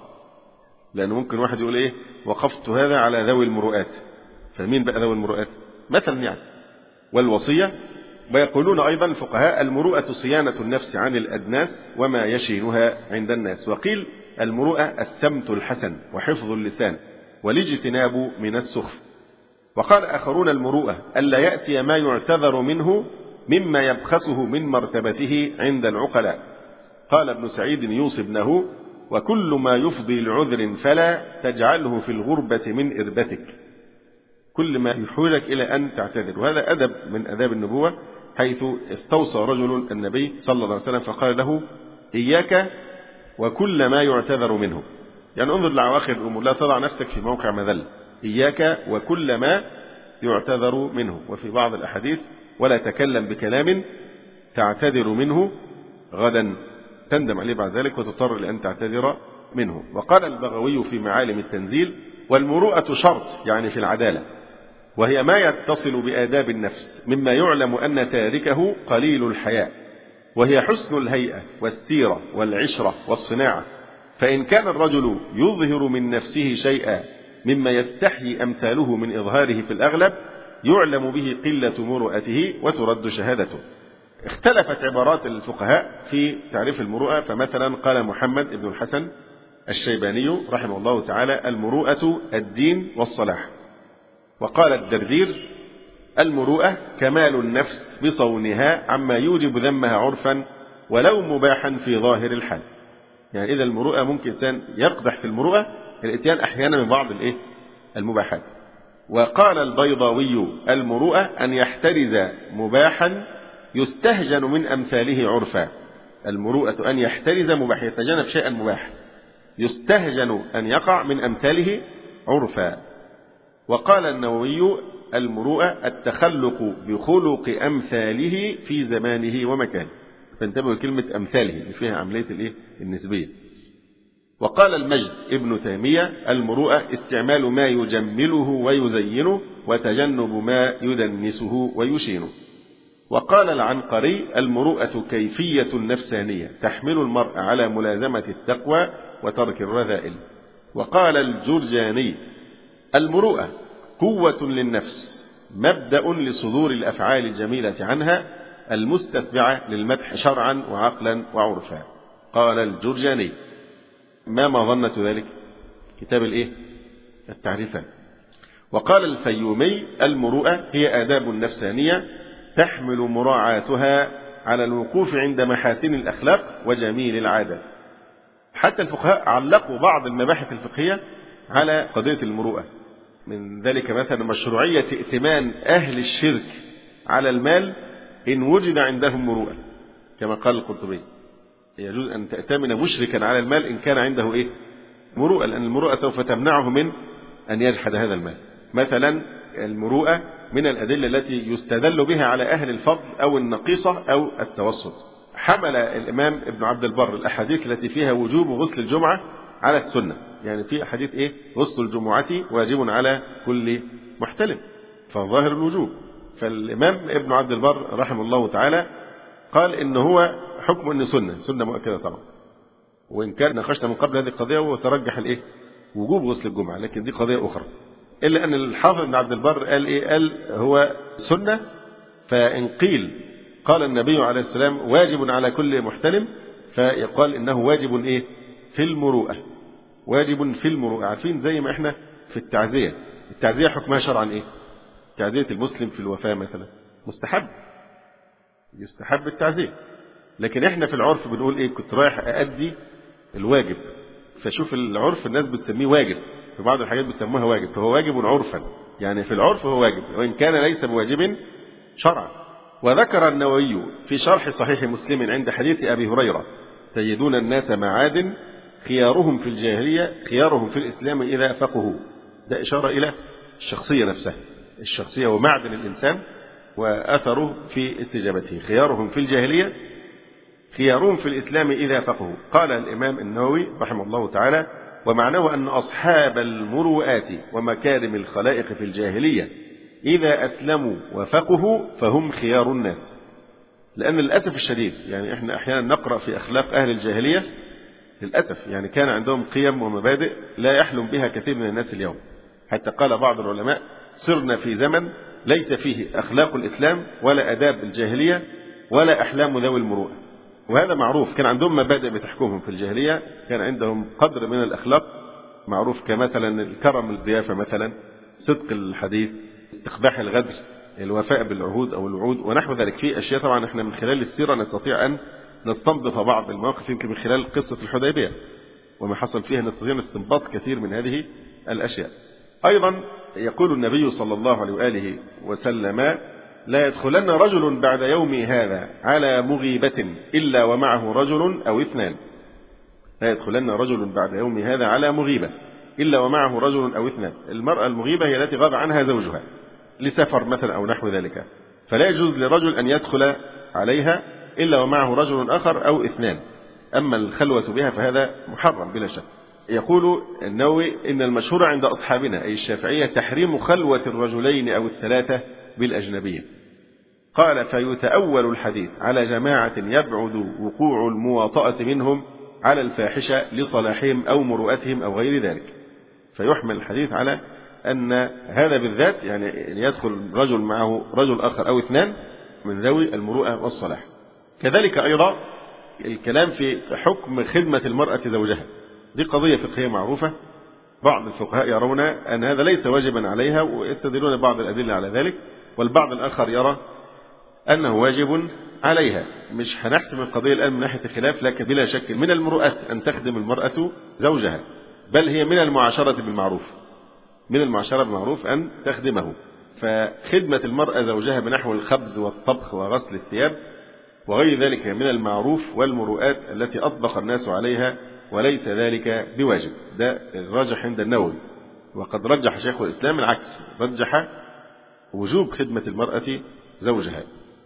لأنه ممكن واحد يقول إيه وقفت هذا على ذوي المروءات، فمين بقى ذوي المروءات مثلا يعني، والوصية. ويقولون أيضا الفقهاء المروءة صيانة النفس عن الأدناس وما يشينها عند الناس. وقيل المروءة السمت الحسن وحفظ اللسان والاجتناب من السخف. وقال آخرون المروءة ألا يأتي ما يعتذر منه مما يبخسه من مرتبته عند العقلاء. قال ابن سعيد يوصي ابنه: وكل ما يفضي لعذر فلا تجعله في الغربة من إربتك. كل ما يحوجك إلى أن تعتذر. وهذا أدب من أداب النبوة، حيث استوصى رجل النبي صلى الله عليه وسلم فقال له: إياك وكل ما يعتذر منه. يعني انظر لعواخر الأمور، لا تضع نفسك في موقع مذل. إياك وكل ما يعتذر منه. وفي بعض الأحاديث: ولا تكلم بكلام تعتذر منه غدا تندم عليه بعد ذلك وتضطر لأن تعتذر منه. وقال البغوي في معالم التنزيل: والمروءة شرط، يعني في العدالة، وهي ما يتصل بآداب النفس مما يعلم أن تاركه قليل الحياء، وهي حسن الهيئة والسيرة والعشرة والصناعة. فإن كان الرجل يظهر من نفسه شيئا مما يستحيي أمثاله من إظهاره في الأغلب يعلم به قلة مروءته وترد شهادته. اختلفت عبارات الفقهاء في تعريف المروءة. فمثلا قال محمد بن الحسن الشيباني رحمه الله تعالى: المروءة الدين والصلاح. وقال الدردير: المروءة كمال النفس بصونها عما يوجب ذمها عرفا ولو مباحا في ظاهر الحال. يعني إذا المروءة ممكن إنسان يقدح في المروءة الإتيان أحيانا من بعض الإيه المباحات. وقال البيضاوي: المروءة أن يحترز مباحا يستهجن من أمثاله عرفا. المروءة أن يحترز مباح، يتجنب شيئا مباح يستهجن أن يقع من أمثاله عرفا. وقال النووي: المروءة التخلق بخلق أمثاله في زمانه ومكانه. فانتبهوا كلمة أمثاله اللي فيها عملية الإيه النسبية. وقال المجد ابن تيمية: المروءة استعمال ما يجمله ويزينه وتجنب ما يدنسه ويشينه. وقال العنقري: المروءة كيفية نفسانية تحمل المرء على ملازمة التقوى وترك الرذائل. وقال الجرجاني: المروءة قوة للنفس مبدأ لصدور الأفعال الجميلة عنها المستتبعة للمدح شرعا وعقلا وعرفا. قال الجرجاني. ما مظنة ذلك؟ كتاب الإيه؟ التعريفات. وقال الفيومي: المروءة هي آداب نفسانية تحمل مراعاتها على الوقوف عند محاسن الأخلاق وجميل العادات. حتى الفقهاء علقوا بعض المباحث الفقهية على قضية المروءة. من ذلك مثلا مشروعية ائتمان أهل الشرك على المال إن وجد عندهم مروءة، كما قال القرطبي: يجوز أن تأتمن مشركا على المال إن كان عنده إيه؟ مروءة، لأن المروءة سوف تمنعه من أن يجحد هذا المال. مثلا المروءة من الأدلة التي يستدل بها على أهل الفضل أو النقيصة أو التوسط. حمل الإمام ابن عبد البر الأحاديث التي فيها وجوب غسل الجمعة على السنة. يعني في أحاديث إيه؟ غسل الجمعة واجب على كل محتلم، فظاهر الوجوب. فالإمام ابن عبد البر رحمه الله تعالى قال إن هو حكم إن سنة سنة مؤكدة طبعا، وإن كان ناقشنا من قبل هذه القضية وترجح الإيه؟ وجوب غسل الجمعة، لكن دي قضية أخرى. إلا أن الحافظ ابن عبد البر قال إيه؟ قال هو سنة. فإن قيل قال النبي عليه السلام واجب على كل محتلم، فيقال إنه واجب إيه؟ في المروءة. واجب في المروءة. عارفين زي ما إحنا في التعزية، التعزية حكمها شرعا إيه؟ تعزية المسلم في الوفاة مثلا مستحب، يستحب التعزية. لكن إحنا في العرف بنقول إيه؟ كنت رايح أأدي الواجب. فشوف العرف الناس بتسميه واجب، في بعض الحاجات بيسموها واجب، فهو واجب عرفا، يعني في العرف هو واجب وإن كان ليس بواجب شرعا. وذكر النووي في شرح صحيح مسلم عند حديث أبي هريرة: تجدون الناس معادن خيارهم في الجاهلية خيارهم في الإسلام إذا فقهوا. ده إشارة إلى الشخصية نفسها، الشخصية ومعدن الإنسان وأثره في استجابته. خيارهم في الجاهلية خيارهم في الإسلام إذا فقهوا. قال الإمام النووي رحمه الله تعالى: ومعناه أن أصحاب المروءات ومكارم الخلائق في الجاهلية إذا أسلموا وفقهوا فهم خيار الناس. لأن للأسف الشديد يعني إحنا أحيانا نقرأ في أخلاق أهل الجاهلية للأسف، يعني كان عندهم قيم ومبادئ لا يحلم بها كثير من الناس اليوم. حتى قال بعض العلماء: صرنا في زمن ليس فيه أخلاق الإسلام ولا أداب الجاهلية ولا أحلام ذوي المروءة. وهذا معروف، كان عندهم مبادئ بتحكمهم في الجاهلية، كان عندهم قدر من الأخلاق معروف، كمثلا الكرم الضيافة مثلا، صدق الحديث، استقباح الغدر، الوفاء بالعهود أو الوعود ونحو ذلك. في أشياء طبعا احنا من خلال السيرة نستطيع أن نستنبط بعض المواقف، يمكن من خلال قصة الحديبية وما حصل فيها نستطيع استنباط كثير من هذه الأشياء. أيضا يقول النبي صلى الله عليه وآله وسلم: لا يدخلن رجل بعد يوم هذا على مغيبة إلا ومعه رجل أو اثنان. لا يدخلن رجل بعد يوم هذا على مغيبة إلا ومعه رجل أو اثنان. المرأة المغيبة هي التي غاب عنها زوجها لسفر مثلا أو نحو ذلك، فلا يجوز لرجل أن يدخل عليها إلا ومعه رجل آخر أو اثنان. أما الخلوة بها فهذا محرم بلا شك. يقول النووي: إن المشهور عند أصحابنا أي الشافعية تحريم خلوة الرجلين أو الثلاثة بالأجنبية. قال: فيتأول الحديث على جماعة يبعد وقوع المواطأة منهم على الفاحشة لصلاحهم أو مروءتهم أو غير ذلك، فيحمل الحديث على أن هذا بالذات يعني يدخل رجل معه رجل آخر أو اثنان من ذوي المروءة والصلاح. كذلك أيضا الكلام في حكم خدمة المرأة زوجها، دي قضية فقهية معروفة. بعض الفقهاء يرون أن هذا ليس واجبا عليها ويستدلون بعض الأدلة على ذلك، والبعض الآخر يرى أنه واجب عليها. مش هنحسم القضية الآن من ناحية الخلاف، لكن بلا شك من المروءات أن تخدم المرأة زوجها، بل هي من المعاشرة بالمعروف، من المعاشرة بالمعروف أن تخدمه. فخدمة المرأة زوجها بنحو الخبز والطبخ وغسل الثياب وغير ذلك من المعروف والمروءات التي أطبق الناس عليها، وليس ذلك بواجب. ده الراجح عند النووي، وقد رجح شيخ الإسلام العكس، رجح وجوب خدمة المرأة زوجها.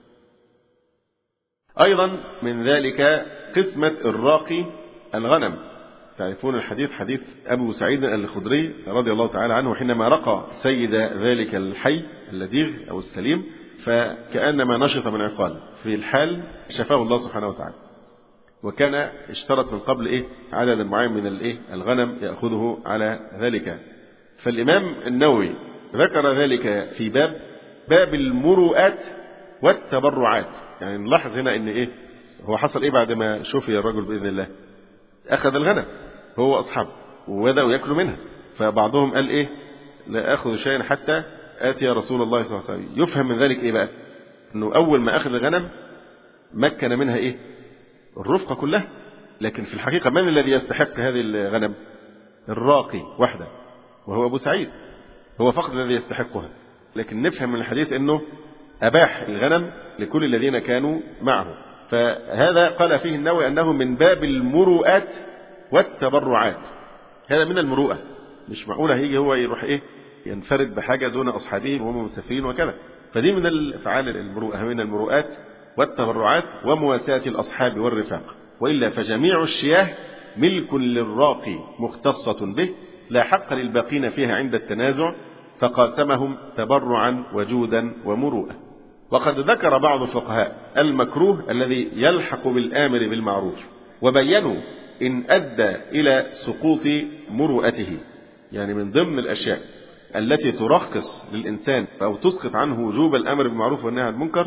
أيضا من ذلك قسمة الراقي الغنم. تعرفون الحديث، حديث أبو سعيد الخدري رضي الله تعالى عنه حينما رقى سيد ذلك الحي اللديغ أو السليم فكأنما نشط من عقال، في الحال شفاه الله سبحانه وتعالى، وكان اشترط من قبل إيه عددا معين من الإيه الغنم يأخذه على ذلك. فالإمام النووي ذكر ذلك في باب باب المروءات والتبرعات. يعني نلاحظ هنا إن إيه هو حصل إيه بعد ما شفي الرجل بإذن الله؟ أخذ الغنم هو أصحابه وبدأوا يأكلوا منها، فبعضهم قال إيه لا أخذ شيئا حتى آتي رسول الله صلى الله عليه وسلم. يفهم من ذلك إيه بقى؟ أنه أول ما أخذ الغنم مكن منها إيه الرفقة كلها، لكن في الحقيقة من الذي يستحق هذه الغنم؟ الراقي وحده، وهو أبو سعيد، هو فقط الذي يستحقها. لكن نفهم من الحديث أنه أباح الغنم لكل الذين كانوا معه. فهذا قال فيه النووي أنه من باب المروءات والتبرعات. هذا من المروءة، مش معقولة هيجي هو يروح إيه ينفرد بحاجة دون أصحابه وهم مسافرين وكذا. فدي من الأفعال المروءة، من المروءات والتبرعات ومواساة الأصحاب والرفاق. وإلا فجميع الشياه ملك للراقي مختصة به، لا حق للباقين فيها عند التنازع، فقاسمهم تبرعا وجودا ومروءة. وقد ذكر بعض الفقهاء المكروه الذي يلحق بالآمر بالمعروف، وبينوا إن أدى إلى سقوط مروءته، يعني من ضمن الأشياء التي ترخص للإنسان أو تسقط عنه وجوب الأمر بالمعروف والنهي عن المنكر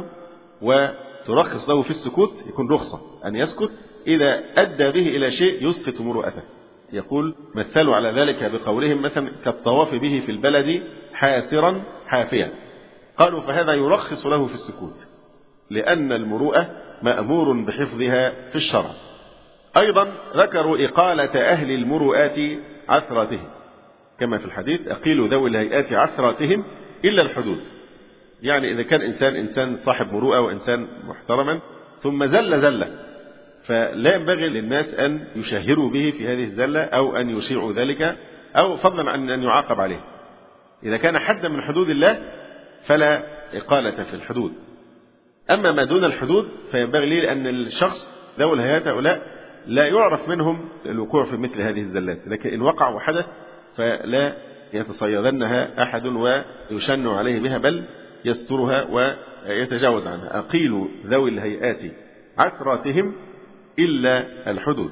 وترخص له في السكوت، يكون رخصة أن يسكت إذا أدى به إلى شيء يسقط مروءته. يقول مثلوا على ذلك بقولهم مثلا كالطواف به في البلد حاسرا حافيا، قالوا فهذا يرخص له في السكوت، لأن المروءة مأمور بحفظها في الشرع. أيضا ذكروا إقالة أهل المروءات عثراتهم، كما في الحديث أقيلوا ذوي الهيئات عثراتهم إلا الحدود. يعني إذا كان إنسان إنسان صاحب مروءة وإنسان محترما ثم زل زلة، فلا ينبغي للناس أن يشهروا به في هذه الزلة أو أن يشيعوا ذلك، أو فضلا عن أن يعاقب عليه. إذا كان حدا من حدود الله فلا إقالة في الحدود. أما ما دون الحدود فينبغي لي أن الشخص ذوي الهيئات هؤلاء لا يعرف منهم الوقوع في مثل هذه الزلات، لكن إن وقع وحدث فلا يتصيدنها أحد ويشن عليه بها، بل يسترها ويتجاوز عنها. أقيلوا ذوي الهيئات عثراتهم إلا الحدود.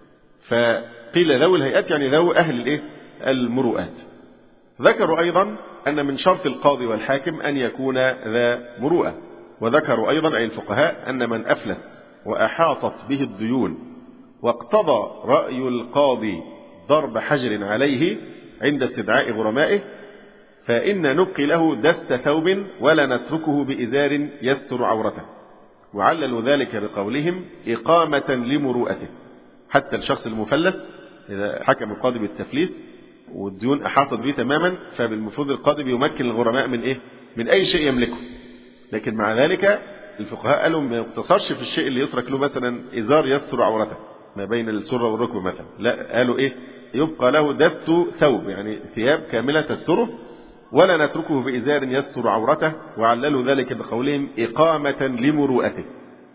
فقيل ذوي الهيئات يعني ذوي أهل الإيه المروءات. ذكروا أيضا أن من شرط القاضي والحاكم أن يكون ذا مروءة. وذكروا أيضا أي الفقهاء أن من أفلس وأحاطت به الديون واقتضى رأي القاضي ضرب حجر عليه عند استدعاء غرمائه، فإن نبقي له دست ثوب ولا نتركه بإزار يستر عورته. وعللوا ذلك بقولهم إقامة لمروءته. حتى الشخص المفلس إذا حكم القاضي بالتفليس والديون أحاطت به تماما، فبالمفروض القاضي بيمكن الغرماء من إيه؟ من أي شيء يملكه. لكن مع ذلك الفقهاء قالوا ما يقتصرش في الشيء اللي يترك له مثلا إزار يستر عورته ما بين السرة والركبة مثلا، لا، قالوا إيه؟ يبقى له دست ثوب، يعني ثياب كاملة تستره، ولا نتركه بإزار يستر عورته. وعللوا ذلك بقولهم إقامة لمروءته.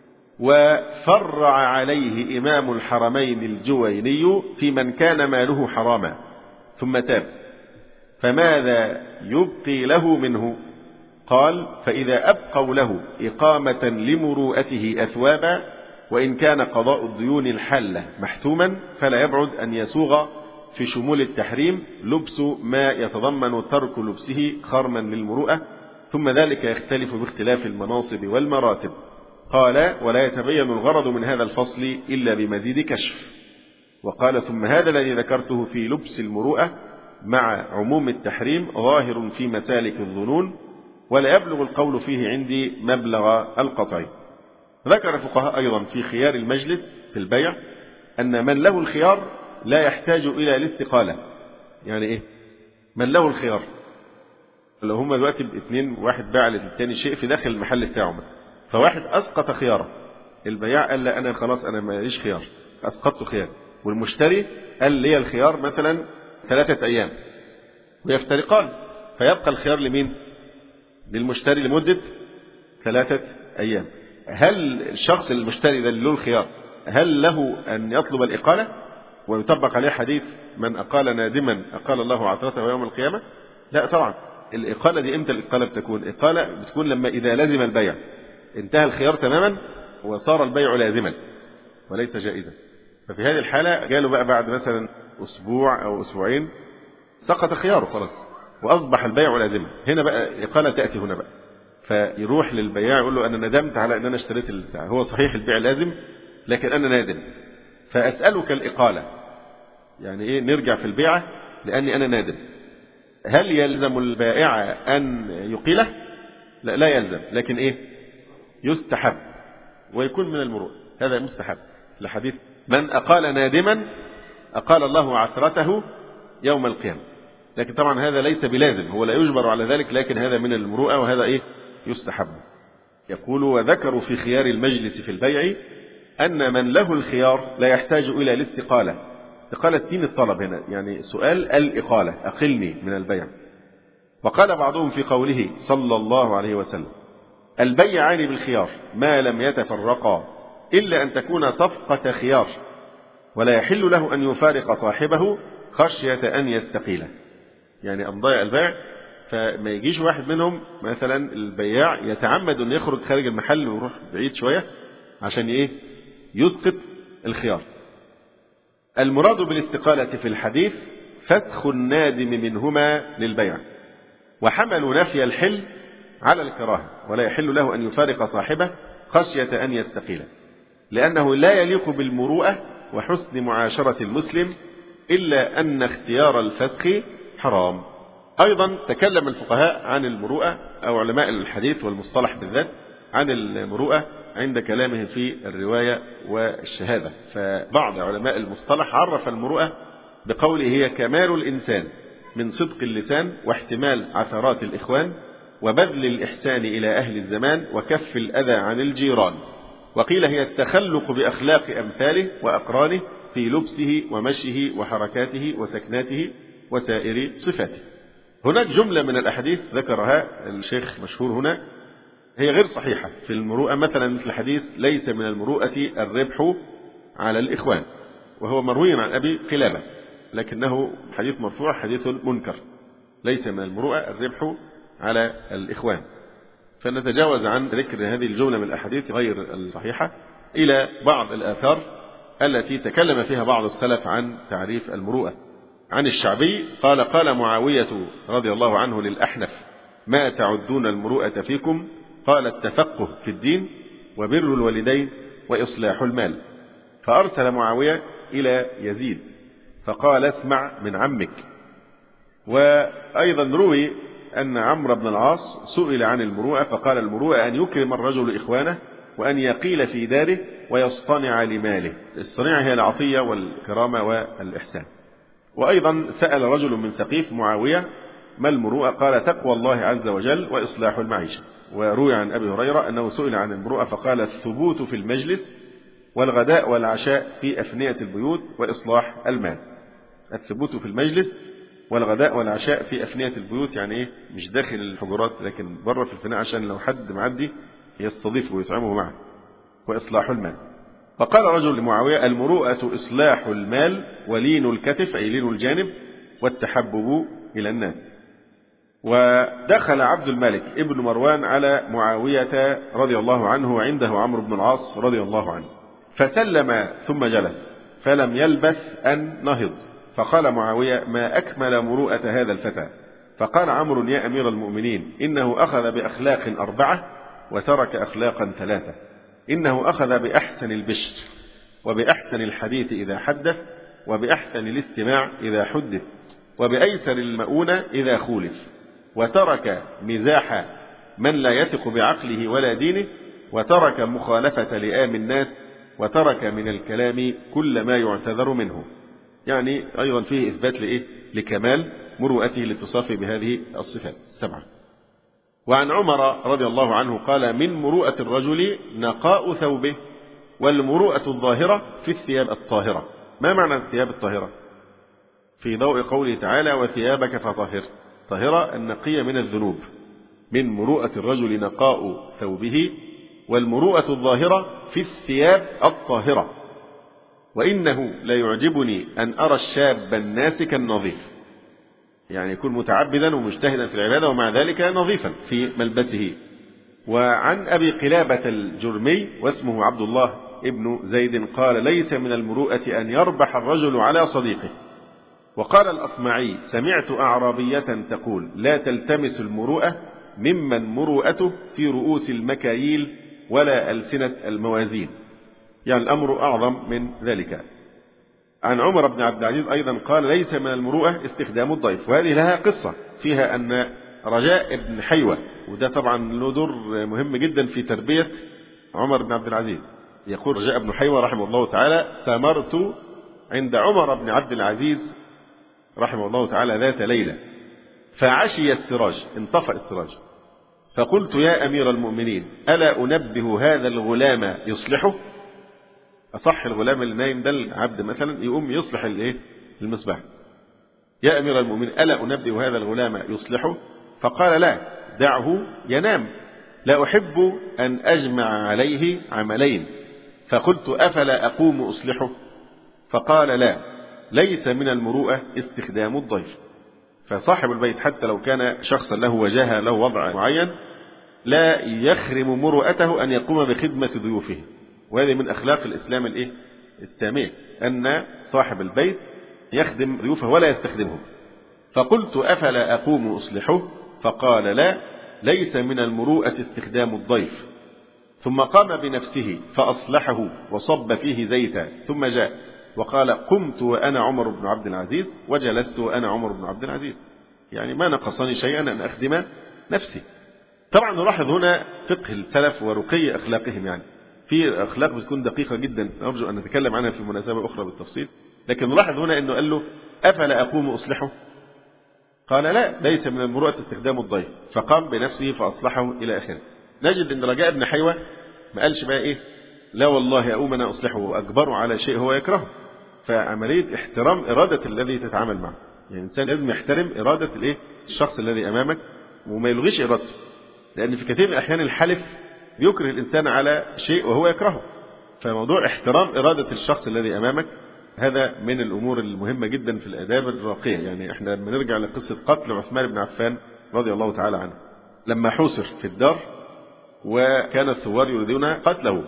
وفرع عليه إمام الحرمين الجويني في من كان ماله حراما ثم تاب، فماذا يبقي له منه؟ قال: فإذا أبقوا له إقامة لمروءته أثوابا، وإن كان قضاء الديون الحلة محتوما، فلا يبعد أن يسوغ في شمول التحريم لبس ما يتضمن ترك لبسه خرما للمروءة، ثم ذلك يختلف باختلاف المناصب والمراتب. قال: ولا يتبين الغرض من هذا الفصل إلا بمزيد كشف. وقال: ثم هذا الذي ذكرته في لبس المروءة مع عموم التحريم ظاهر في مسالك الظنون، ولا يبلغ القول فيه عندي مبلغ القطع. ذكر الفقهاء أيضا في خيار المجلس في البيع أن من له الخيار لا يحتاج إلى الاستقالة. يعني إيه؟ من له الخيار، لو هم دلوقتي اثنين، واحد باع للتاني شيء في داخل المحل بتاعه مثلا، فواحد أسقط خياره، البياع قال لا أنا خلاص أنا ماليش خيار، أسقطت خيار، والمشتري قال لي الخيار مثلا ثلاثة أيام، ويفترقان، فيبقى الخيار لمين؟ للمشتري لمدة ثلاثة أيام. هل الشخص المشتري ده اللي له الخيار هل له أن يطلب الإقالة ويطبق عليه حديث من أقال نادما أقال الله عثرته يوم القيامة؟ لا طبعا. الإقالة دي إمتى الإقالة بتكون؟ الإقالة بتكون لما إذا لازم البيع، انتهى الخيار تماما وصار البيع لازما وليس جائزا. ففي هذه الحالة قالوا بقى بعد مثلا أسبوع أو أسبوعين سقط خياره خلاص وأصبح البيع لازما، هنا بقى الإقالة تأتي هنا بقى، فيروح للبياع يقول له أنا ندمت على أن أنا اشتريت البتاع، هو صحيح البيع لازم لكن أنا نادم، فأسألك الإقالة. يعني إيه؟ نرجع في البيعة لأني أنا نادم. هل يلزم البائع أن يقيله؟ لا, لا يلزم، لكن إيه؟ يستحب ويكون من المروءة، هذا مستحب لحديث من أقال نادما أقال الله عثرته يوم القيامة. لكن طبعا هذا ليس بلازم، هو لا يجبر على ذلك، لكن هذا من المروءة وهذا إيه؟ يستحب. يقول: وذكروا في خيار المجلس في البيع أن من له الخيار لا يحتاج إلى الاستقالة. استقالة سين الطلب هنا، يعني سؤال الإقالة، أقلني من البيع. وقال بعضهم في قوله صلى الله عليه وسلم: البيعان بالخيار ما لم يتفرقا إلا أن تكون صفقة خيار، ولا يحل له أن يفارق صاحبه خشية أن يستقيله. يعني أن ضيع البيع، فما يجيش واحد منهم مثلا البياع يتعمد أن يخرج خارج المحل ويروح بعيد شوية عشان إيه؟ يسقط الخيار. المراد بالاستقالة في الحديث فسخ النادم منهما للبيع، وحملوا نفي الحل على الكراهة، ولا يحل له أن يفارق صاحبه خشية أن يستقيله، لأنه لا يليق بالمروءة وحسن معاشرة المسلم إلا أن اختيار الفسخ حرام. أيضا تكلم الفقهاء عن المروءة أو علماء الحديث والمصطلح بالذات عن المروءة عند كلامه في الرواية والشهادة. فبعض علماء المصطلح عرف المروءة بقوله هي كمال الإنسان من صدق اللسان واحتمال عثرات الإخوان وبذل الإحسان إلى أهل الزمان وكف الأذى عن الجيران. وقيل هي التخلق بأخلاق أمثاله وأقرانه في لبسه ومشيه وحركاته وسكناته وسائر صفاته. هناك جملة من الأحاديث ذكرها الشيخ مشهور هنا هي غير صحيحة في المروءة، مثلا مثل حديث ليس من المروءة الربح على الإخوان، وهو مروي عن أبي قلابة لكنه حديث مرفوع حديث منكر، ليس من المروءة الربح على الإخوان. فنتجاوز عن ذكر هذه الجملة من الأحاديث غير الصحيحة إلى بعض الآثار التي تكلم فيها بعض السلف عن تعريف المروءة. عن الشعبي قال: قال معاوية رضي الله عنه للأحنف: ما تعدون المروءة فيكم؟ قال: التفقه في الدين وبر الوالدين وإصلاح المال. فأرسل معاوية إلى يزيد فقال: اسمع من عمك. وأيضا روي أن عمرو بن العاص سئل عن المروءة فقال: المروءة أن يكرم الرجل إخوانه وأن يقيل في داره ويصطنع لماله. الصنيعة هي العطية والكرامة والإحسان. وأيضا سأل رجل من ثقيف معاوية: ما المروءة؟ قال: تقوى الله عز وجل وإصلاح المعيشة. وروي عن أبي هريرة أنه سئل عن المروءة فقال: الثبوت في المجلس والغداء والعشاء في أفنية البيوت وإصلاح المال. الثبوت في المجلس والغداء والعشاء في أفنية البيوت، يعني إيه؟ مش داخل الحجرات لكن بره في الفناء عشان لو حد معدي يستضيفه ويطعمه معه، وإصلاح المال. فقال رجل لمعاوية: المروءة إصلاح المال ولين الكتف، أي لين الجانب، والتحبب إلى الناس. ودخل عبد الملك ابن مروان على معاوية رضي الله عنه وعنده عمرو بن العاص رضي الله عنه، فسلم ثم جلس، فلم يلبث أن نهض، فقال معاوية: ما أكمل مروءة هذا الفتى. فقال عمرو: يا أمير المؤمنين، إنه أخذ بأخلاق أربعة وترك أخلاقا ثلاثة. إنه أخذ بأحسن البشر، وبأحسن الحديث إذا حدث، وبأحسن الاستماع إذا حدث، وبأيسر المؤونة إذا خولف، وترك مزاح من لا يثق بعقله ولا دينه، وترك مخالفة لئام الناس، وترك من الكلام كل ما يعتذر منه. يعني أيضا فيه إثبات لإيه؟ لكمال مروءته الاتصاف بهذه الصفات السبعة. وعن عمر رضي الله عنه قال: من مروءة الرجل نقاء ثوبه، والمروءة الظاهرة في الثياب الطاهرة. ما معنى الثياب الطاهرة؟ في ضوء قوله تعالى: وثيابك فطهر، طاهرة النقية من الذنوب. من مروءة الرجل نقاء ثوبه، والمروءة الظاهرة في الثياب الطاهرة. وإنه لا يعجبني أن أرى الشاب الناسك النظيف، يعني يكون متعبدا ومجتهدا في العبادة ومع ذلك نظيفا في ملبسه. وعن أبي قلابة الجرمي واسمه عبد الله ابن زيد قال: ليس من المروءة أن يربح الرجل على صديقه. وقال الأصمعي: سمعت أعرابية تقول: لا تلتمس المروءة ممن مروءته في رؤوس المكاييل ولا ألسنة الموازين، يعني الأمر أعظم من ذلك. عن عمر بن عبد العزيز أيضا قال: ليس من المروءة استخدام الضيف. وهذه لها قصة فيها أن رجاء بن حيوة، وده طبعا له دور مهم جدا في تربية عمر بن عبد العزيز. يقول رجاء بن حيوة رحمه الله تعالى: سمرت عند عمر بن عبد العزيز رحمه الله تعالى ذات ليلة، فعشي السراج، انطفأ السراج، فقلت: يا أمير المؤمنين، ألا أنبه هذا الغلام يصلحه؟ أصح الغلام اللي نايم ده العبد مثلا يقوم يصلح الايه المصباح. يا أمير المؤمنين، ألا أنبه هذا الغلام يصلحه؟ فقال: لا، دعه ينام، لا أحب أن أجمع عليه عملين. فقلت: أفلا أقوم أصلحه؟ فقال: لا، ليس من المروءة استخدام الضيف. فصاحب البيت حتى لو كان شخصا له وجاهة له وضع معين لا يخرم مروءته أن يقوم بخدمة ضيوفه. وهذه من أخلاق الإسلام الإيه؟ السامية، أن صاحب البيت يخدم ضيوفه ولا يستخدمهم. فقلت: أفلا أقوم أصلحه؟ فقال: لا، ليس من المروءة استخدام الضيف. ثم قام بنفسه فأصلحه وصب فيه زيتا، ثم جاء وقال: قمت وأنا عمر بن عبد العزيز، وجلست وأنا عمر بن عبد العزيز. يعني ما نقصني شيئا أن أخدم نفسي. طبعا نلاحظ هنا فقه السلف ورقي أخلاقهم، يعني في أخلاق بتكون دقيقة جدا أرجو أن نتكلم عنها في مناسبة أخرى بالتفصيل، لكن نلاحظ هنا أنه قال له: أفلا أقوم أصلحه؟ قال: لا، ليس من المروءة استخدام الضيف. فقام بنفسه فأصلحه إلى آخره. نجد أن رجاء بن حيوة ما قالش بقى إيه لا والله أقوم أنا أصلحه وأجبره على شيء هو يكرهه. فعملية احترام إرادة الذي تتعامل معه، يعني الإنسان لازم يحترم إرادة الإيه الشخص الذي أمامك وما يلغيش إرادته، لأن في كثير من الأحيان الحلف يكره الإنسان على شيء وهو يكرهه. فموضوع احترام إرادة الشخص الذي أمامك هذا من الأمور المهمة جدا في الآداب الراقية. يعني احنا لما نرجع لقصة قتل عثمان بن عفان رضي الله تعالى عنه، لما حوصر في الدار وكان الثوار يريدون قتله،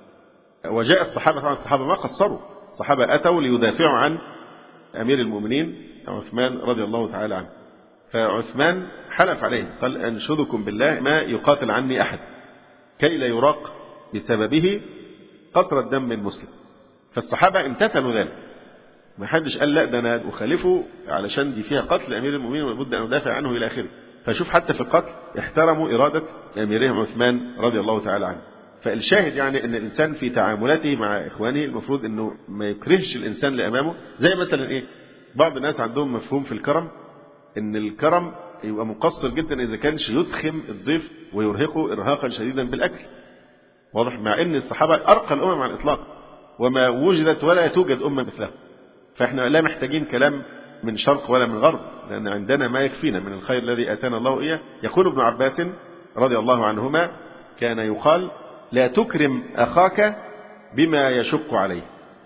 وجاء الصحابة، طبعا الصحابة ما قصروا، الصحابة أتوا ليدافعوا عن أمير المؤمنين عثمان رضي الله تعالى عنه. فعثمان حلف عليه قال: أنشدكم بالله ما يقاتل عني أحد كي لا يراق بسببه قطرة دم من مسلم. فالصحابة امتثلوا ذلك، ما حدش قال لا ده أنا أخالفه علشان دي فيها قتل أمير المؤمنين ولابد أن أدافع عنه إلى آخره. فشوف حتى في القتل احترموا إرادة أميرهم عثمان رضي الله تعالى عنه. فالشاهد يعني أن الإنسان في تعاملاته مع إخوانه المفروض أنه ما يكرهش الإنسان اللي أمامه. زي مثلا إيه، بعض الناس عندهم مفهوم في الكرم أن الكرم يبقى مقصر جدا إذا كانش يدخم الضيف ويرهقه إرهاقا شديدا بالأكل. واضح؟ مع أن الصحابة أرقى الأمم على الإطلاق، وما وجدت ولا توجد أمة مثلها. فإحنا لا محتاجين كلام من شرق ولا من غرب، لأن عندنا ما يكفينا من الخير الذي آتانا الله إياه. يقول ابن عباس رضي الله عنهما: كان يقال لا تكرم أخاك بما يشق عليه.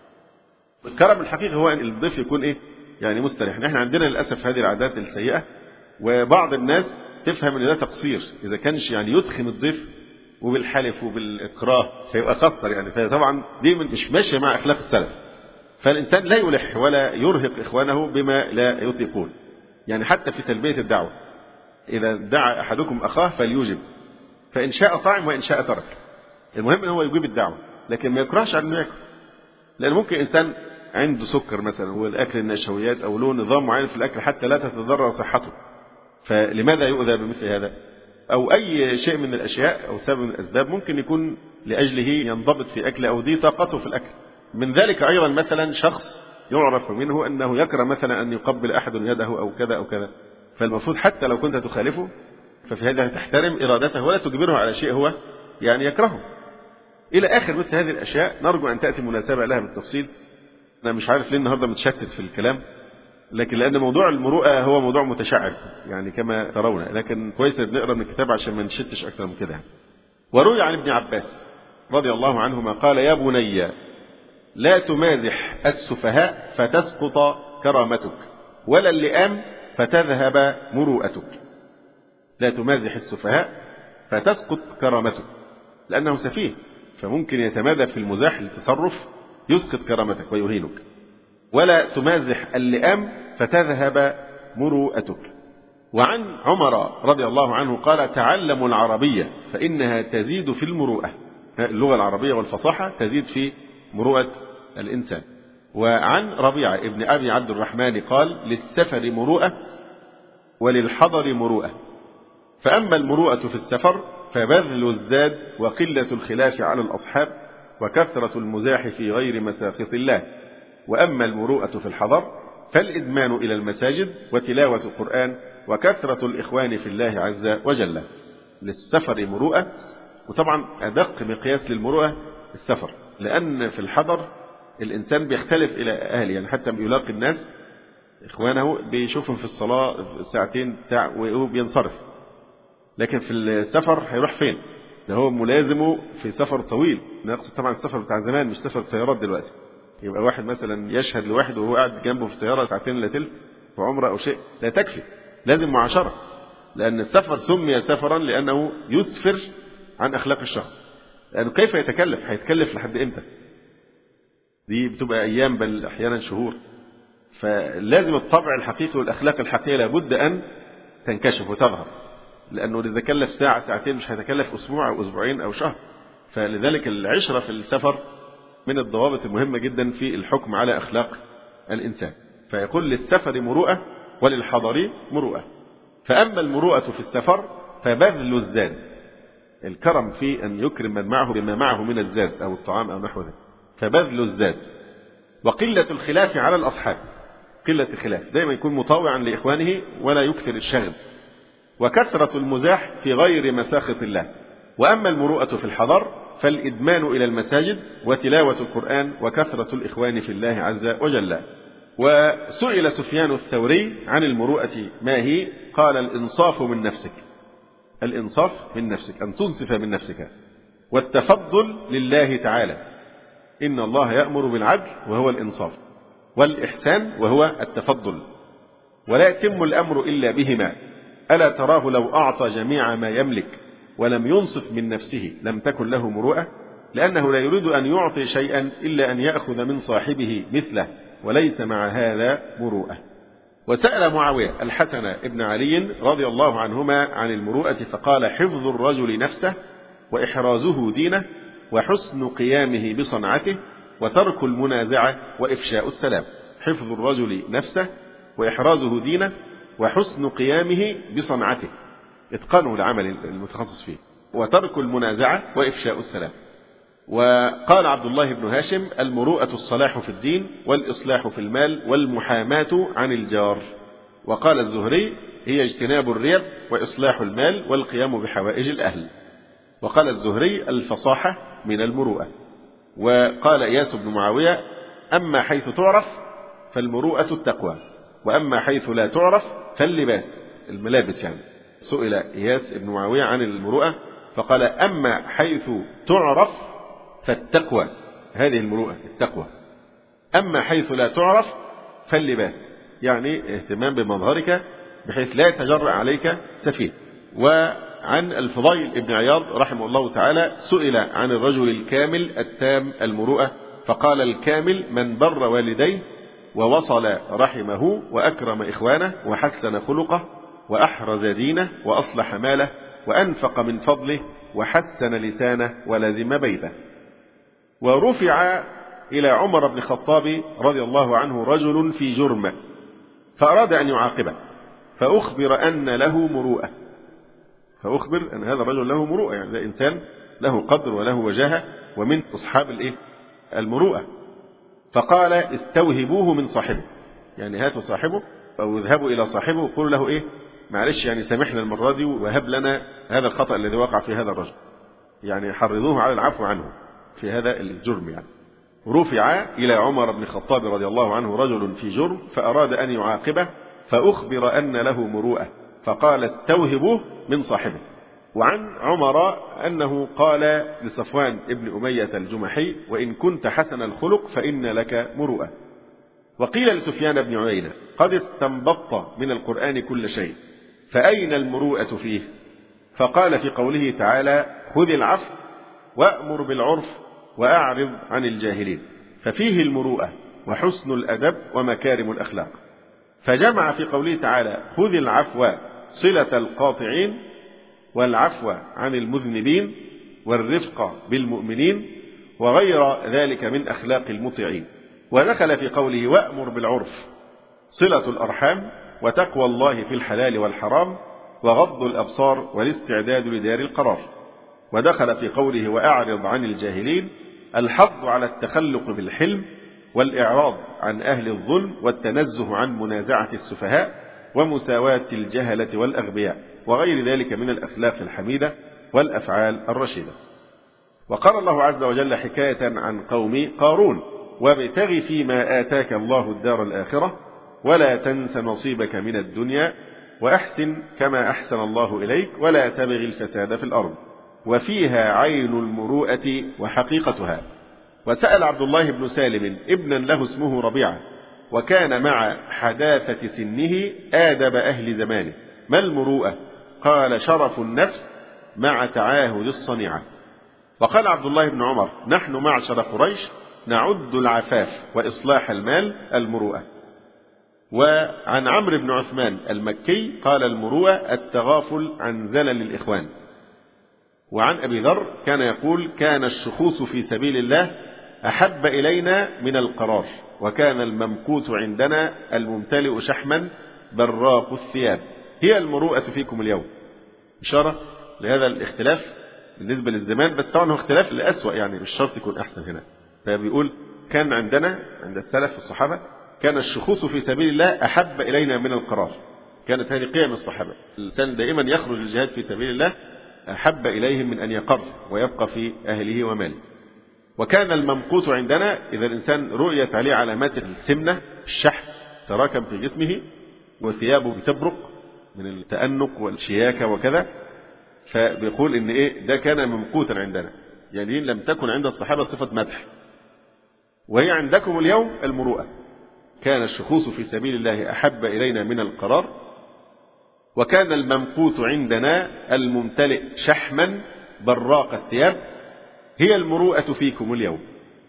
الكرم الحقيقي هو أن الضيف يكون إيه؟ يعني مستريح. نحن عندنا للأسف هذه العادات السيئة، وبعض الناس تفهم أن ده تقصير إذا كانش يعني يدخم الضيف وبالحلف وبالإكراه فيبقى قصر يعني. فطبعا دي مش ماشية مع أخلاق السلف. فالإنسان لا يلح ولا يرهق إخوانه بما لا يطيقون. يعني حتى في تلبية الدعوة إذا دعا أحدكم أخاه فليجب، فإن شاء طعم وإن شاء ترك. المهم أنه هو يجيب الدعوة، لكن ما يكرهش على أنه يأكل. لأن ممكن إنسان عنده سكر مثلا والأكل النشويات أو له نظام معين في الأكل حتى لا تتضرر صحته، فلماذا يؤذى بمثل هذا؟ أو أي شيء من الأشياء أو سبب من الأسباب ممكن يكون لأجله ينضبط في أكله أو دي طاقته في الأكل. من ذلك أيضا مثلا شخص يعرف منه أنه يكره مثلا أن يقبل أحد يده أو كذا أو كذا، فالمفروض حتى لو كنت تخالفه ففي هذا تحترم إرادته ولا تجبره على شيء هو يعني يكرهه إلى آخر مثل هذه الأشياء. نرجو أن تأتي مناسبة لها بالتفصيل. أنا مش عارف ليه النهاردة متشتت في الكلام، لكن لأن موضوع المروءة هو موضوع متشعب يعني كما ترون، لكن كويس بنقرأ من الكتاب عشان ما نشتش أكثر من كده. وروي عن ابن عباس رضي الله عنهما قال: يا بني لا تمازح السفهاء فتسقط كرامتك، ولا اللئام فتذهب مروءتك. لا تمازح السفهاء فتسقط كرامتك، لأنه سفيه فممكن يتمادى في المزاح للتصرف يسقط كرامتك ويهينك. ولا تمازح اللئام فتذهب مروءتك. وعن عمر رضي الله عنه قال: تعلموا العربية فإنها تزيد في المروءة. اللغة العربية والفصاحة تزيد في مروءة الإنسان. وعن ربيعة ابن أبي عبد الرحمن قال: للسفر مروءة وللحضر مروءة، فأما المروءة في السفر فبذل الزاد وقلة الخلاف على الأصحاب وكثرة المزاح في غير مساخط الله، وأما المروءة في الحضر فالإدمان إلى المساجد وتلاوة القرآن وكثرة الإخوان في الله عز وجل. للسفر مروءة، وطبعا أدق مقياس للمروءة السفر، لأن في الحضر الإنسان بيختلف إلى أهله، يعني حتى يلاقي الناس إخوانه بيشوفهم في الصلاة ساعتين بتاع وبينصرف، لكن في السفر هيروح فين؟ ده هو ملازمه في سفر طويل. نقصد طبعا السفر بتاع زمان مش سفر الطيارات دلوقتي. يبقى واحد مثلا يشهد لواحد وهو قاعد جنبه في الطيارة ساعتين إلا تلت في عمره أو شيء، لا تكفي، لازم معاشرة. لأن السفر سمي سفرا لأنه يسفر عن أخلاق الشخص. لأنه كيف يتكلف؟ هيتكلف لحد إمتى؟ دي بتبقى أيام بل أحيانا شهور. فلازم الطبع الحقيقي والأخلاق الحقيقية لابد أن تنكشف وتظهر، لأنه إذا كلف ساعة ساعتين مش هيتكلف أسبوع أو أسبوعين أو شهر. فلذلك العشرة في السفر من الضوابط المهمة جدا في الحكم على أخلاق الإنسان. فيقول: للسفر مروءة وللحضر مروءة. فأما المروءة في السفر فبذل الزاد، الكرم في أن يكرم من معه بما معه من الزاد أو الطعام أو نحو ذلك، فبذل الزاد وقلة الخلاف على الأصحاب، قلة الخلاف دائما يكون مطاوعا لإخوانه ولا يكثر الشغب، وكثرة المزاح في غير مساخط الله. وأما المروءة في الحضر فالإدمان إلى المساجد وتلاوة القرآن وكثرة الإخوان في الله عز وجل. وسئل سفيان الثوري عن المروءة ما هي؟ قال: الإنصاف من نفسك. الإنصاف من نفسك، أن تنصف من نفسك. والتفضل لله تعالى، إن الله يأمر بالعدل وهو الإنصاف، والإحسان وهو التفضل، ولا يتم الأمر إلا بهما. ألا تراه لو أعطى جميع ما يملك ولم ينصف من نفسه لم تكن له مروءة، لأنه لا يريد أن يعطي شيئا إلا أن يأخذ من صاحبه مثله، وليس مع هذا مروءة. وسأل معاوية الحسن ابن علي رضي الله عنهما عن المروءة فقال: حفظ الرجل نفسه وإحرازه دينه وحسن قيامه بصنعته وترك المنازعة وإفشاء السلام. حفظ الرجل نفسه وإحرازه دينه وحسن قيامه بصنعته، إتقانه العمل المتخصص فيه، وترك المنازعة وإفشاء السلام. وقال عبد الله بن هاشم: المروءة الصلاح في الدين والإصلاح في المال والمحاماة عن الجار. وقال الزهري: هي اجتناب الريب وإصلاح المال والقيام بحوائج الأهل. وقال الزهري: الفصاحة من المروءة. وقال إياس بن معاوية: أما حيث تعرف فالمروءة التقوى، وأما حيث لا تعرف فاللباس، الملابس يعني. سئل إياس بن معاوية عن المروءة فقال: أما حيث تعرف فالتقوى، هذه المروءة التقوى، أما حيث لا تعرف فاللباس، يعني اهتمام بمظهرك بحيث لا يتجرأ عليك سفيه. وعن الفضيل بن عياض رحمه الله تعالى سئل عن الرجل الكامل التام المروءة فقال: الكامل من بر والديه ووصل رحمه وأكرم إخوانه وحسن خلقه وأحرز دينه وأصلح ماله وأنفق من فضله وحسن لسانه ولزم بيته. ورفع إلى عمر بن الخطاب رضي الله عنه رجل في جرم فأراد أن يعاقبه، فأخبر أن له مروءة، فأخبر أن هذا الرجل له مروءة، يعني ده إنسان له قدر وله وجاهة ومن أصحاب الإيه؟ المروءة. فقال: استوهبوه من صاحبه، يعني هاتوا صاحبه أو اذهبوا إلى صاحبه وقولوا له إيه؟ معلش يعني سامحنا المرة دي وهب لنا هذا الخطأ الذي وقع في هذا الرجل، يعني حرضوه على العفو عنه في هذا الجرم يعني. رفع إلى عمر بن الخطاب رضي الله عنه رجل في جرم فأراد أن يعاقبه، فأخبر أن له مروءة فقال: استوهبوه من صاحبه. وعن عمر أنه قال لصفوان ابن أمية الجمحي: وإن كنت حسن الخلق فإن لك مروءة. وقيل لسفيان بن عيينة: قد استنبطت من القرآن كل شيء، فأين المروءة فيه؟ فقال في قوله تعالى: خذ العفو وأمر بالعرف وأعرض عن الجاهلين، ففيه المروءة وحسن الأدب ومكارم الأخلاق. فجمع في قوله تعالى: خذ العفو صلة القاطعين والعفو عن المذنبين والرفق بالمؤمنين وغير ذلك من أخلاق المطيعين. ودخل في قوله: وأمر بالعرف صلة الأرحام وتقوى الله في الحلال والحرام وغض الأبصار والاستعداد لدار القرار. ودخل في قوله: وأعرض عن الجاهلين الحض على التخلق بالحلم والإعراض عن أهل الظلم والتنزه عن منازعة السفهاء ومساواة الجهلة والأغبياء وغير ذلك من الأخلاق الحميدة والأفعال الرشيدة. وقال الله عز وجل حكاية عن قوم قارون: وابتغ فيما آتاك الله الدار الآخرة ولا تنس نصيبك من الدنيا وأحسن كما أحسن الله إليك ولا تبغ الفساد في الأرض وفيها عين المروءة وحقيقتها. وسأل عبد الله بن سالم ابنا له اسمه ربيعة وكان مع حداثة سنه آدب أهل زمانه: ما المروءة؟ قال: شرف النفس مع تعاهد الصنيعة. وقال عبد الله بن عمر: نحن معشر قريش نعد العفاف وإصلاح المال المروءة. وعن عمرو بن عثمان المكي قال: المروءة التغافل عن زلل الإخوان. وعن أبي ذر كان يقول: كان الشخوص في سبيل الله أحب إلينا من القرار، وكان الممقوت عندنا الممتلئ شحما براق الثياب. هي المروءة فيكم اليوم، إشارة لهذا الاختلاف بالنسبة للزمان، بس طبعا هو اختلاف لأسوأ، يعني مش شرط يكون أحسن هنا. فبيقول: كان عندنا عند السلف الصحابة كان الشخوص في سبيل الله أحب إلينا من القرار. كانت هذه قيم الصحابة، الإنسان دائما يخرج للجهاد في سبيل الله أحب إليهم من أن يقر ويبقى في أهله وماله. وكان الممقوت عندنا إذا الإنسان رؤيت عليه علامات السمنة، الشحم تراكم في جسمه وثيابه بتبرق من التأنق والشياكة وكذا، فبيقول إن إيه ده كان ممقوتا عندنا، يعني لم تكن عند الصحابة صفة مدح، وهي عندكم اليوم المروءة. كان الشخوص في سبيل الله أحب إلينا من القرار، وكان الممقوت عندنا الممتلئ شحما براق الثياب. هي المروءة فيكم اليوم.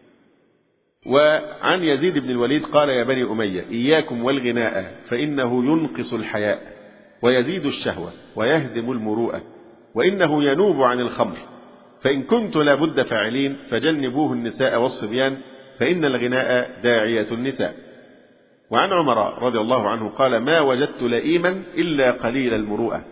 وعن يزيد بن الوليد قال: يا بني أمية إياكم والغناء فإنه ينقص الحياء ويزيد الشهوة ويهدم المروءة، وإنه ينوب عن الخمر، فإن كنت لابد فاعلين فجنبوه النساء والصبيان فإن الغناء داعية النساء. وعن عمر رضي الله عنه قال: ما وجدت لئيما إلا قليل المروءة،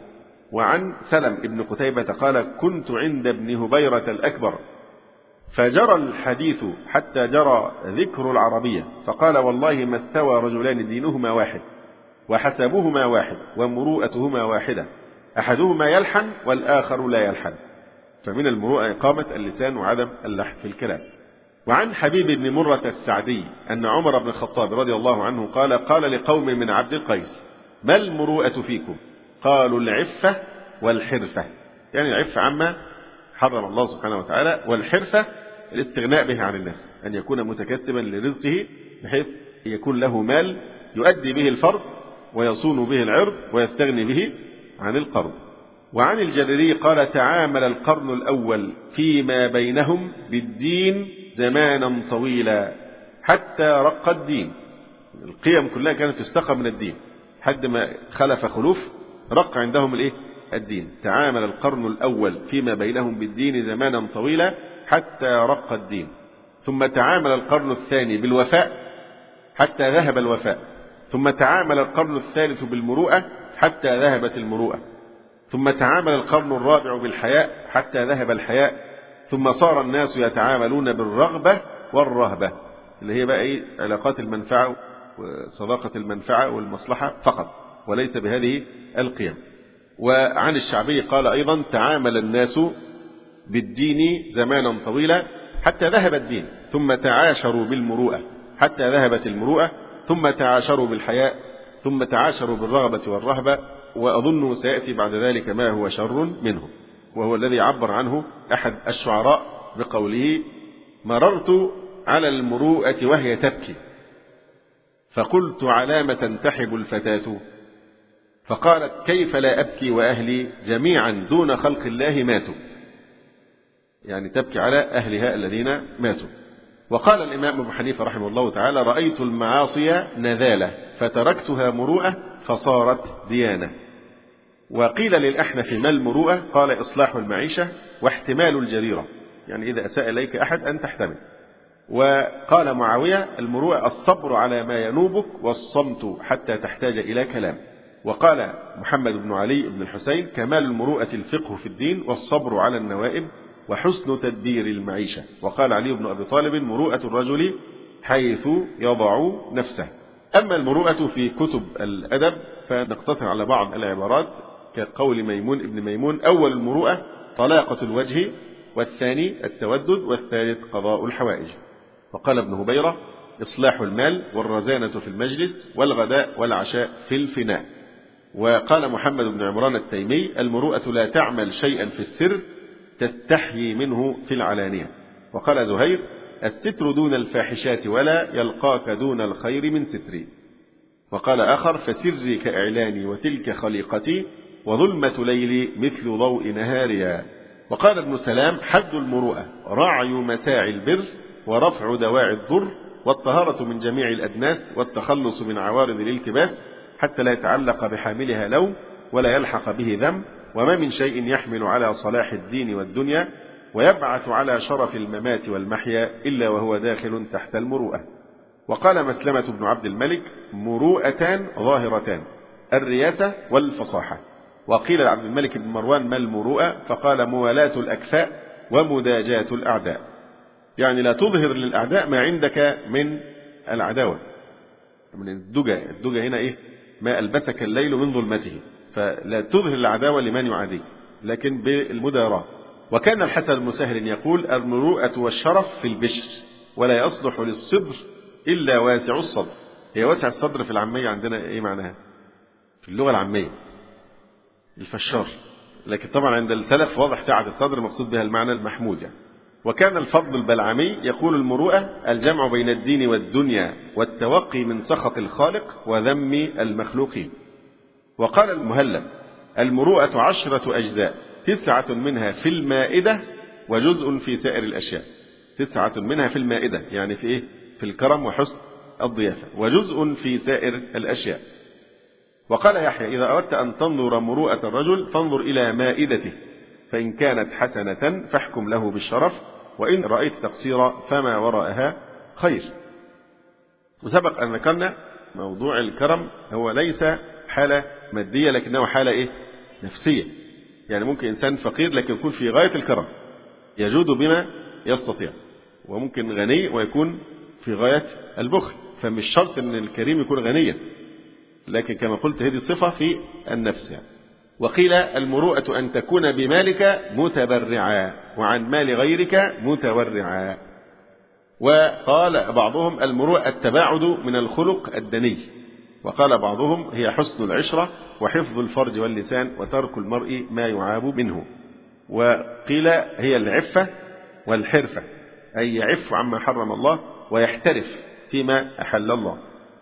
وعن سلم ابن قتيبة قال كنت عند ابن هبيرة الأكبر فجرى الحديث حتى جرى ذكر العربية فقال والله ما استوى رجلان دينهما واحد وحسبهما واحد ومروءتهما واحدة أحدهما يلحن والآخر لا يلحن. فمن المروءة إقامة اللسان وعدم اللحن في الكلام. وعن حبيب بن مرة السعدي أن عمر بن الخطاب رضي الله عنه قال قال لقوم من عبد القيس ما المروءة فيكم؟ قالوا العفة والحرفة، يعني العفة عما حرم الله سبحانه وتعالى، والحرفة الاستغناء به عن الناس، أن يكون متكسبا لرزقه بحيث يكون له مال يؤدي به الفرض ويصون به العرض ويستغني به عن القرض. وعن الجريري قال تعامل القرن الأول فيما بينهم بالدين زمانا طويلا حتى رق الدين. القيم كلها كانت تستقى من الدين حد ما خلف خلوف رق عندهم الايه؟ الدين. تعامل القرن الأول فيما بينهم بالدين زمانا طويلا حتى رق الدين. ثم تعامل القرن الثاني بالوفاء حتى ذهب الوفاء. ثم تعامل القرن الثالث بالمروءة حتى ذهبت المروءة. ثم تعامل القرن الرابع بالحياء حتى ذهب الحياء. ثم صار الناس يتعاملون بالرغبة والرهبة اللي هي بقى ايه؟ علاقات المنفعة وصداقة المنفعة والمصلحة فقط وليس بهذه القيم. وعن الشعبي قال أيضا تعامل الناس بالدين زمانا طويلا حتى ذهب الدين. ثم تعاشروا بالمروءة حتى ذهبت المروءة. ثم تعاشروا بالحياء. ثم تعاشروا بالرغبة والرهبة. وأظن سيأتي بعد ذلك ما هو شر منه، وهو الذي عبر عنه أحد الشعراء بقوله مررت على المروءة وهي تبكي فقلت علام تنتحب الفتاة فقالت كيف لا أبكي وأهلي جميعا دون خلق الله ماتوا، يعني تبكي على أهلها الذين ماتوا. وقال الإمام أبو حنيفة رحمه الله تعالى رأيت المعاصي نذالة فتركتها مروءة فصارت ديانة. وقيل للأحنف ما المروءة؟ قال إصلاح المعيشة واحتمال الجريرة، يعني إذا أساء إليك أحد أن تحتمل. وقال معاوية المروءة الصبر على ما ينوبك والصمت حتى تحتاج إلى كلام. وقال محمد بن علي بن الحسين كمال المروءة الفقه في الدين والصبر على النوائب وحسن تدبير المعيشة. وقال علي بن أبي طالب مروءة الرجل حيث يضع نفسه. أما المروءة في كتب الأدب فنقتصر على بعض العبارات كقول ميمون ابن ميمون أول المروءة طلاقة الوجه، والثاني التودد، والثالث قضاء الحوائج. وقال ابن هبيرة إصلاح المال والرزانة في المجلس والغداء والعشاء في الفناء. وقال محمد بن عمران التيمي المروءة لا تعمل شيئا في السر تستحيي منه في العلانية. وقال زهير الستر دون الفاحشات ولا يلقاك دون الخير من ستري. وقال آخر فسري كإعلاني وتلك خليقتي وظلمة ليلي مثل ضوء نهارها. وقال ابن سلام حد المروءة رعي مساعي البر ورفع دواعي الضر والطهارة من جميع الأدناس والتخلص من عوارض الالتباس حتى لا يتعلق بحاملها لوم ولا يلحق به ذنب وما من شيء يحمل على صلاح الدين والدنيا ويبعث على شرف الممات والمحيا إلا وهو داخل تحت المروءة. وقال مسلمة بن عبد الملك مروءتان ظاهرتان الرياسة والفصاحة. وقيل لعبد الملك بن مروان ما المروءة؟ فقال موالاة الأكفاء ومداجاة الأعداء، يعني لا تظهر للأعداء ما عندك من العداوة من الدجى. الدجى هنا إيه؟ ما ألبسك الليل من ظلمته، فلا تظهر العداوة لمن يعاديك لكن بالمداراة. وكان الحسن بن سهل يقول المروءة والشرف في البشر ولا يصلح للصدر إلا واسع الصدر. هي واسع الصدر في العامية عندنا إيه معناها؟ في اللغة العامية الفشار، لكن طبعا عند السلف واضح سعة الصدر مقصود بها المعنى المحمود يعني. وكان الفضل البلعمي يقول المروءة الجمع بين الدين والدنيا والتوقي من سخط الخالق وذم المخلوقين. وقال المهلب المروءة عشرة أجزاء تسعة منها في المائدة وجزء في سائر الأشياء. تسعة منها في المائدة يعني في إيه؟ في الكرم وحسن الضيافة، وجزء في سائر الأشياء. وقال يحيى إذا أردت أن تنظر مروءة الرجل فانظر إلى مائدته فإن كانت حسنة فاحكم له بالشرف وإن رأيت تقصيرا فما وراءها خير. وسبق أن ذكرنا موضوع الكرم هو ليس حالة مادية لكنه حالة إيه؟ نفسية. يعني ممكن إنسان فقير لكن يكون في غاية الكرم، يجود بما يستطيع، وممكن غني ويكون في غاية البخل. فمش شرط أن الكريم يكون غنيا، لكن كما قلت هذه صفة في النفس يعني. وقيل المروءة أن تكون بمالك متبرعا وعن مال غيرك متورعا. وقال بعضهم المروءة التباعد من الخلق الدني، وقال بعضهم هي حسن العشرة وحفظ الفرج واللسان وترك المرء ما يعاب منه. وقيل هي العفة والحرفة، أي يعف عما حرم الله ويحترف فيما أحل الله.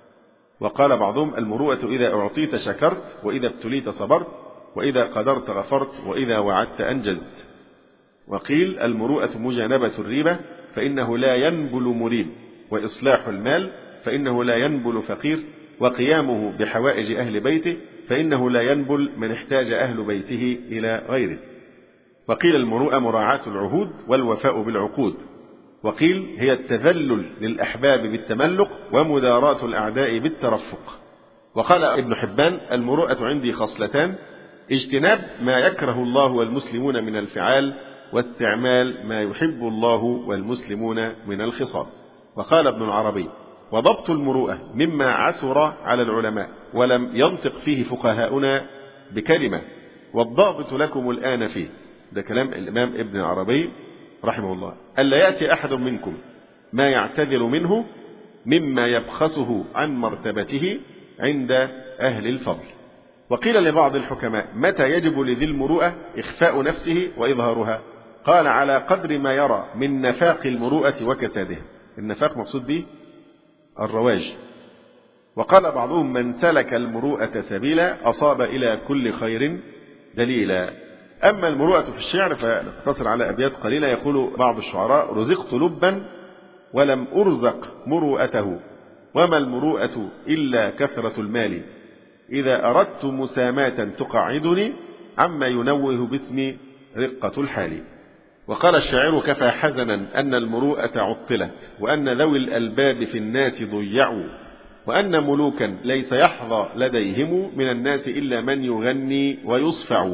وقال بعضهم المروءة إذا أعطيت شكرت، وإذا ابتليت صبرت، وإذا قدرت غفرت، وإذا وعدت أنجزت. وقيل المروءة مجانبة الريبة فإنه لا ينبل مريب، وإصلاح المال فإنه لا ينبل فقير، وقيامه بحوائج أهل بيته فإنه لا ينبل من احتاج أهل بيته إلى غيره. وقيل المروءة مراعاة العهود والوفاء بالعقود. وقيل هي التذلل للأحباب بالتملق ومداراة الأعداء بالترفق. وقال ابن حبان المروءة عندي خصلتان: اجتناب ما يكره الله والمسلمون من الفعال، واستعمال ما يحب الله والمسلمون من الخصال. وقال ابن العربي وضبط المروءة مما عسر على العلماء ولم ينطق فيه فقهاؤنا بكلمة، والضابط لكم الآن فيه. ده كلام الإمام ابن العربي رحمه الله: ألا يأتي أحد منكم ما يعتذر منه مما يبخسه عن مرتبته عند أهل الفضل. وقيل لبعض الحكماء متى يجب لذي المروءة إخفاء نفسه وإظهارها؟ قال على قدر ما يرى من نفاق المروءة وكسادها. النفاق مقصود به الرواج. وقال بعضهم من سلك المروءة سبيلا أصاب إلى كل خير دليلا. أما المروءة في الشعر فنقتصر على أبيات قليلة. يقول بعض الشعراء رزقت لبا ولم أرزق مروءته، وما المروءة إلا كثرة المال، إذا أردت مساماة تقعدني عما ينوه باسم رقة الحال. وقال الشاعر كفى حزنا أن المروءة عطلت، وأن ذوي الألباب في الناس ضيعوا، وأن ملوكا ليس يحظى لديهم من الناس إلا من يغني ويصفع.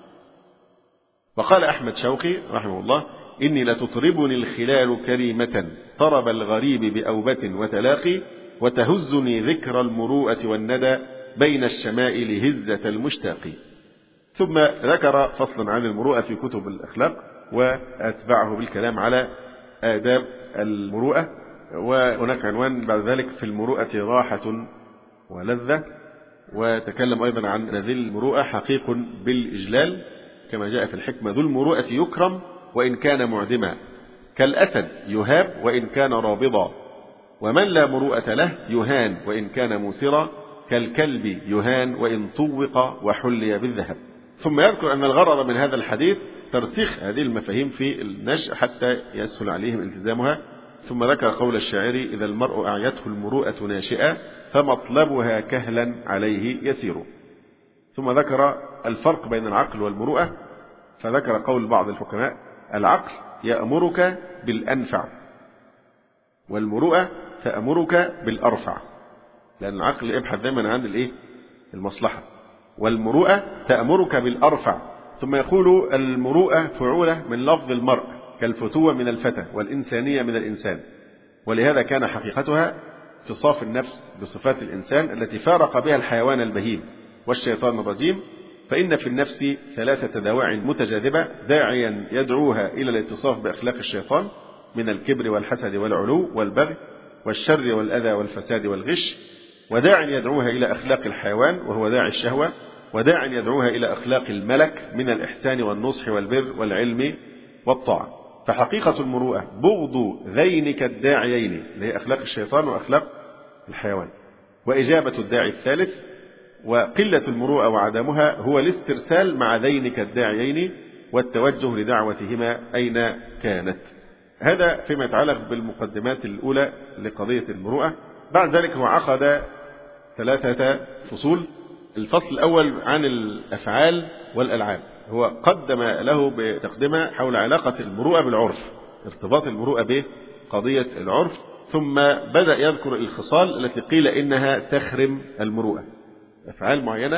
وقال أحمد شوقي رحمه الله إني لتطربني الخلال كريمة طرب الغريب بأوبة وتلاقي، وتهزني ذكر المروءة والندى بين الشمائل هزة المشتاق. ثم ذكر فصلا عن المروءة في كتب الأخلاق، وأتبعه بالكلام على آداب المروءة. وهناك عنوان بعد ذلك في المروءة راحة ولذة، وتكلم أيضا عن ذي المروءة حقيق بالإجلال كما جاء في الحكمة: ذو المروءة يكرم وإن كان معدما، كالأسد يهاب وإن كان رابضا، ومن لا مروءة له يهان وإن كان موسرا، كالكلب يهان وإن طوق وحلي بالذهب. ثم يذكر أن الغرض من هذا الحديث ترسيخ هذه المفاهيم في النشء حتى يسهل عليهم التزامها. ثم ذكر قول الشاعر إذا المرء أعيته المروءة ناشئة فمطلبها كهلا عليه يسير. ثم ذكر الفرق بين العقل والمروءة، فذكر قول بعض الحكماء العقل يأمرك بالأنفع، والمروءة تأمرك بالأرفع، لأن العقل يبحث دائما عن الإيه؟ المصلحة، والمروءة تأمرك بالأرفع. ثم يقول المروءة فعولة من لفظ المرء كالفتوة من الفتى والإنسانية من الإنسان، ولهذا كان حقيقتها اتصاف النفس بصفات الإنسان التي فارق بها الحيوان البهيم والشيطان الرجيم. فإن في النفس ثلاثة دواعي متجاذبة، داعيا يدعوها إلى الاتصاف بأخلاق الشيطان من الكبر والحسد والعلو والبغي والشر والأذى والفساد والغش، وداع يدعوها إلى أخلاق الحيوان وهو داعي الشهوة، وداع يدعوها إلى أخلاق الملك من الإحسان والنصح والبر والعلم والطاعة. فحقيقة المروءة بغض ذينك الداعيين اللي هي أخلاق الشيطان وأخلاق الحيوان، وإجابة الداعي الثالث. وقلة المروءة وعدمها هو الاسترسال مع ذينك الداعيين والتوجه لدعوتهما أين كانت. هذا فيما يتعلق بالمقدمات الأولى لقضية المروءة. بعد ذلك هو عقد ثلاثة فصول. الفصل الأول عن الأفعال والألعاب، هو قدم له بتقدمة حول علاقة المروءة بالعرف، ارتباط المروءة بقضية العرف، ثم بدأ يذكر الخصال التي قيل إنها تخرم المروءة، أفعال معينة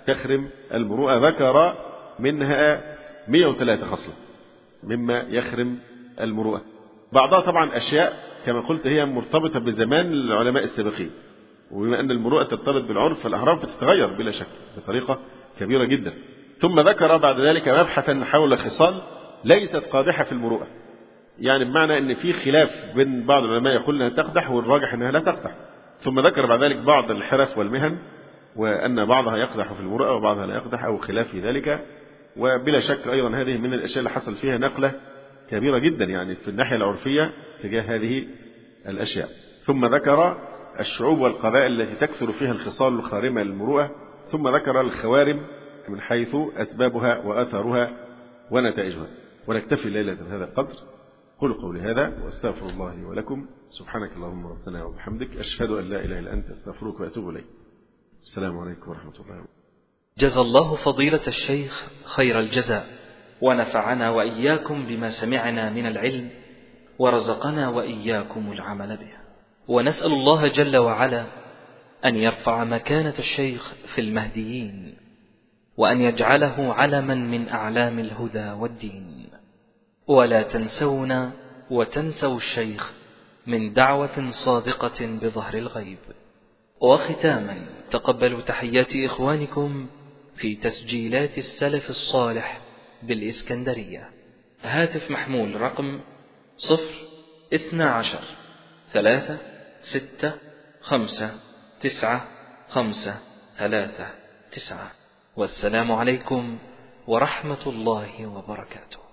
تخرم المروءة، ذكر منها مئة وثلاثة خصلة مما يخرم المروءة. بعضها طبعا أشياء كما قلت هي مرتبطة بزمان العلماء السابقين، وبما أن المروءة ترتبط بالعرف فالأعراف بتتغير بلا شك بطريقة كبيرة جدا. ثم ذكر بعد ذلك مبحثا حول خصال ليست قادحة في المروءة، يعني بمعنى أن في خلاف بين بعض العلماء يقول أنها تقدح والراجح أنها لا تقدح. ثم ذكر بعد ذلك بعض الحرف والمهن وأن بعضها يقدح في المروءة وبعضها لا يقدح أو خلاف في ذلك. وبلا شك أيضا هذه من الأشياء اللي حصل فيها نقلة كبيرة جدا يعني في الناحية العرفية تجاه هذه الأشياء. ثم ذكر الشعوب والقبائل التي تكثر فيها الخصال الخارمة للمروءة. ثم ذكر الخوارم من حيث أسبابها وآثارها ونتائجها. ونكتفي الليلة بهذا القدر. قولوا قولي هذا وأستغفر الله لي ولكم. سبحانك اللهم ربنا وبحمدك، أشهد أن لا إله إلا أنت، أستغفرك وأتوب إليك. السلام عليكم ورحمة الله وبركاته. جزى الله فضيلة الشيخ خير الجزاء، ونفعنا وإياكم بما سمعنا من العلم، ورزقنا وإياكم العمل به. ونسأل الله جل وعلا أن يرفع مكانة الشيخ في المهديين، وأن يجعله علما من أعلام الهدى والدين. ولا تنسونا وتنسوا الشيخ من دعوة صادقة بظهر الغيب. وختاما، تقبلوا تحيات إخوانكم في تسجيلات السلف الصالح بالإسكندرية. هاتف محمول رقم صفر اثنى عشر ثلاثة ستة خمسة تسعة خمسة ثلاثة تسعة. والسلام عليكم ورحمة الله وبركاته.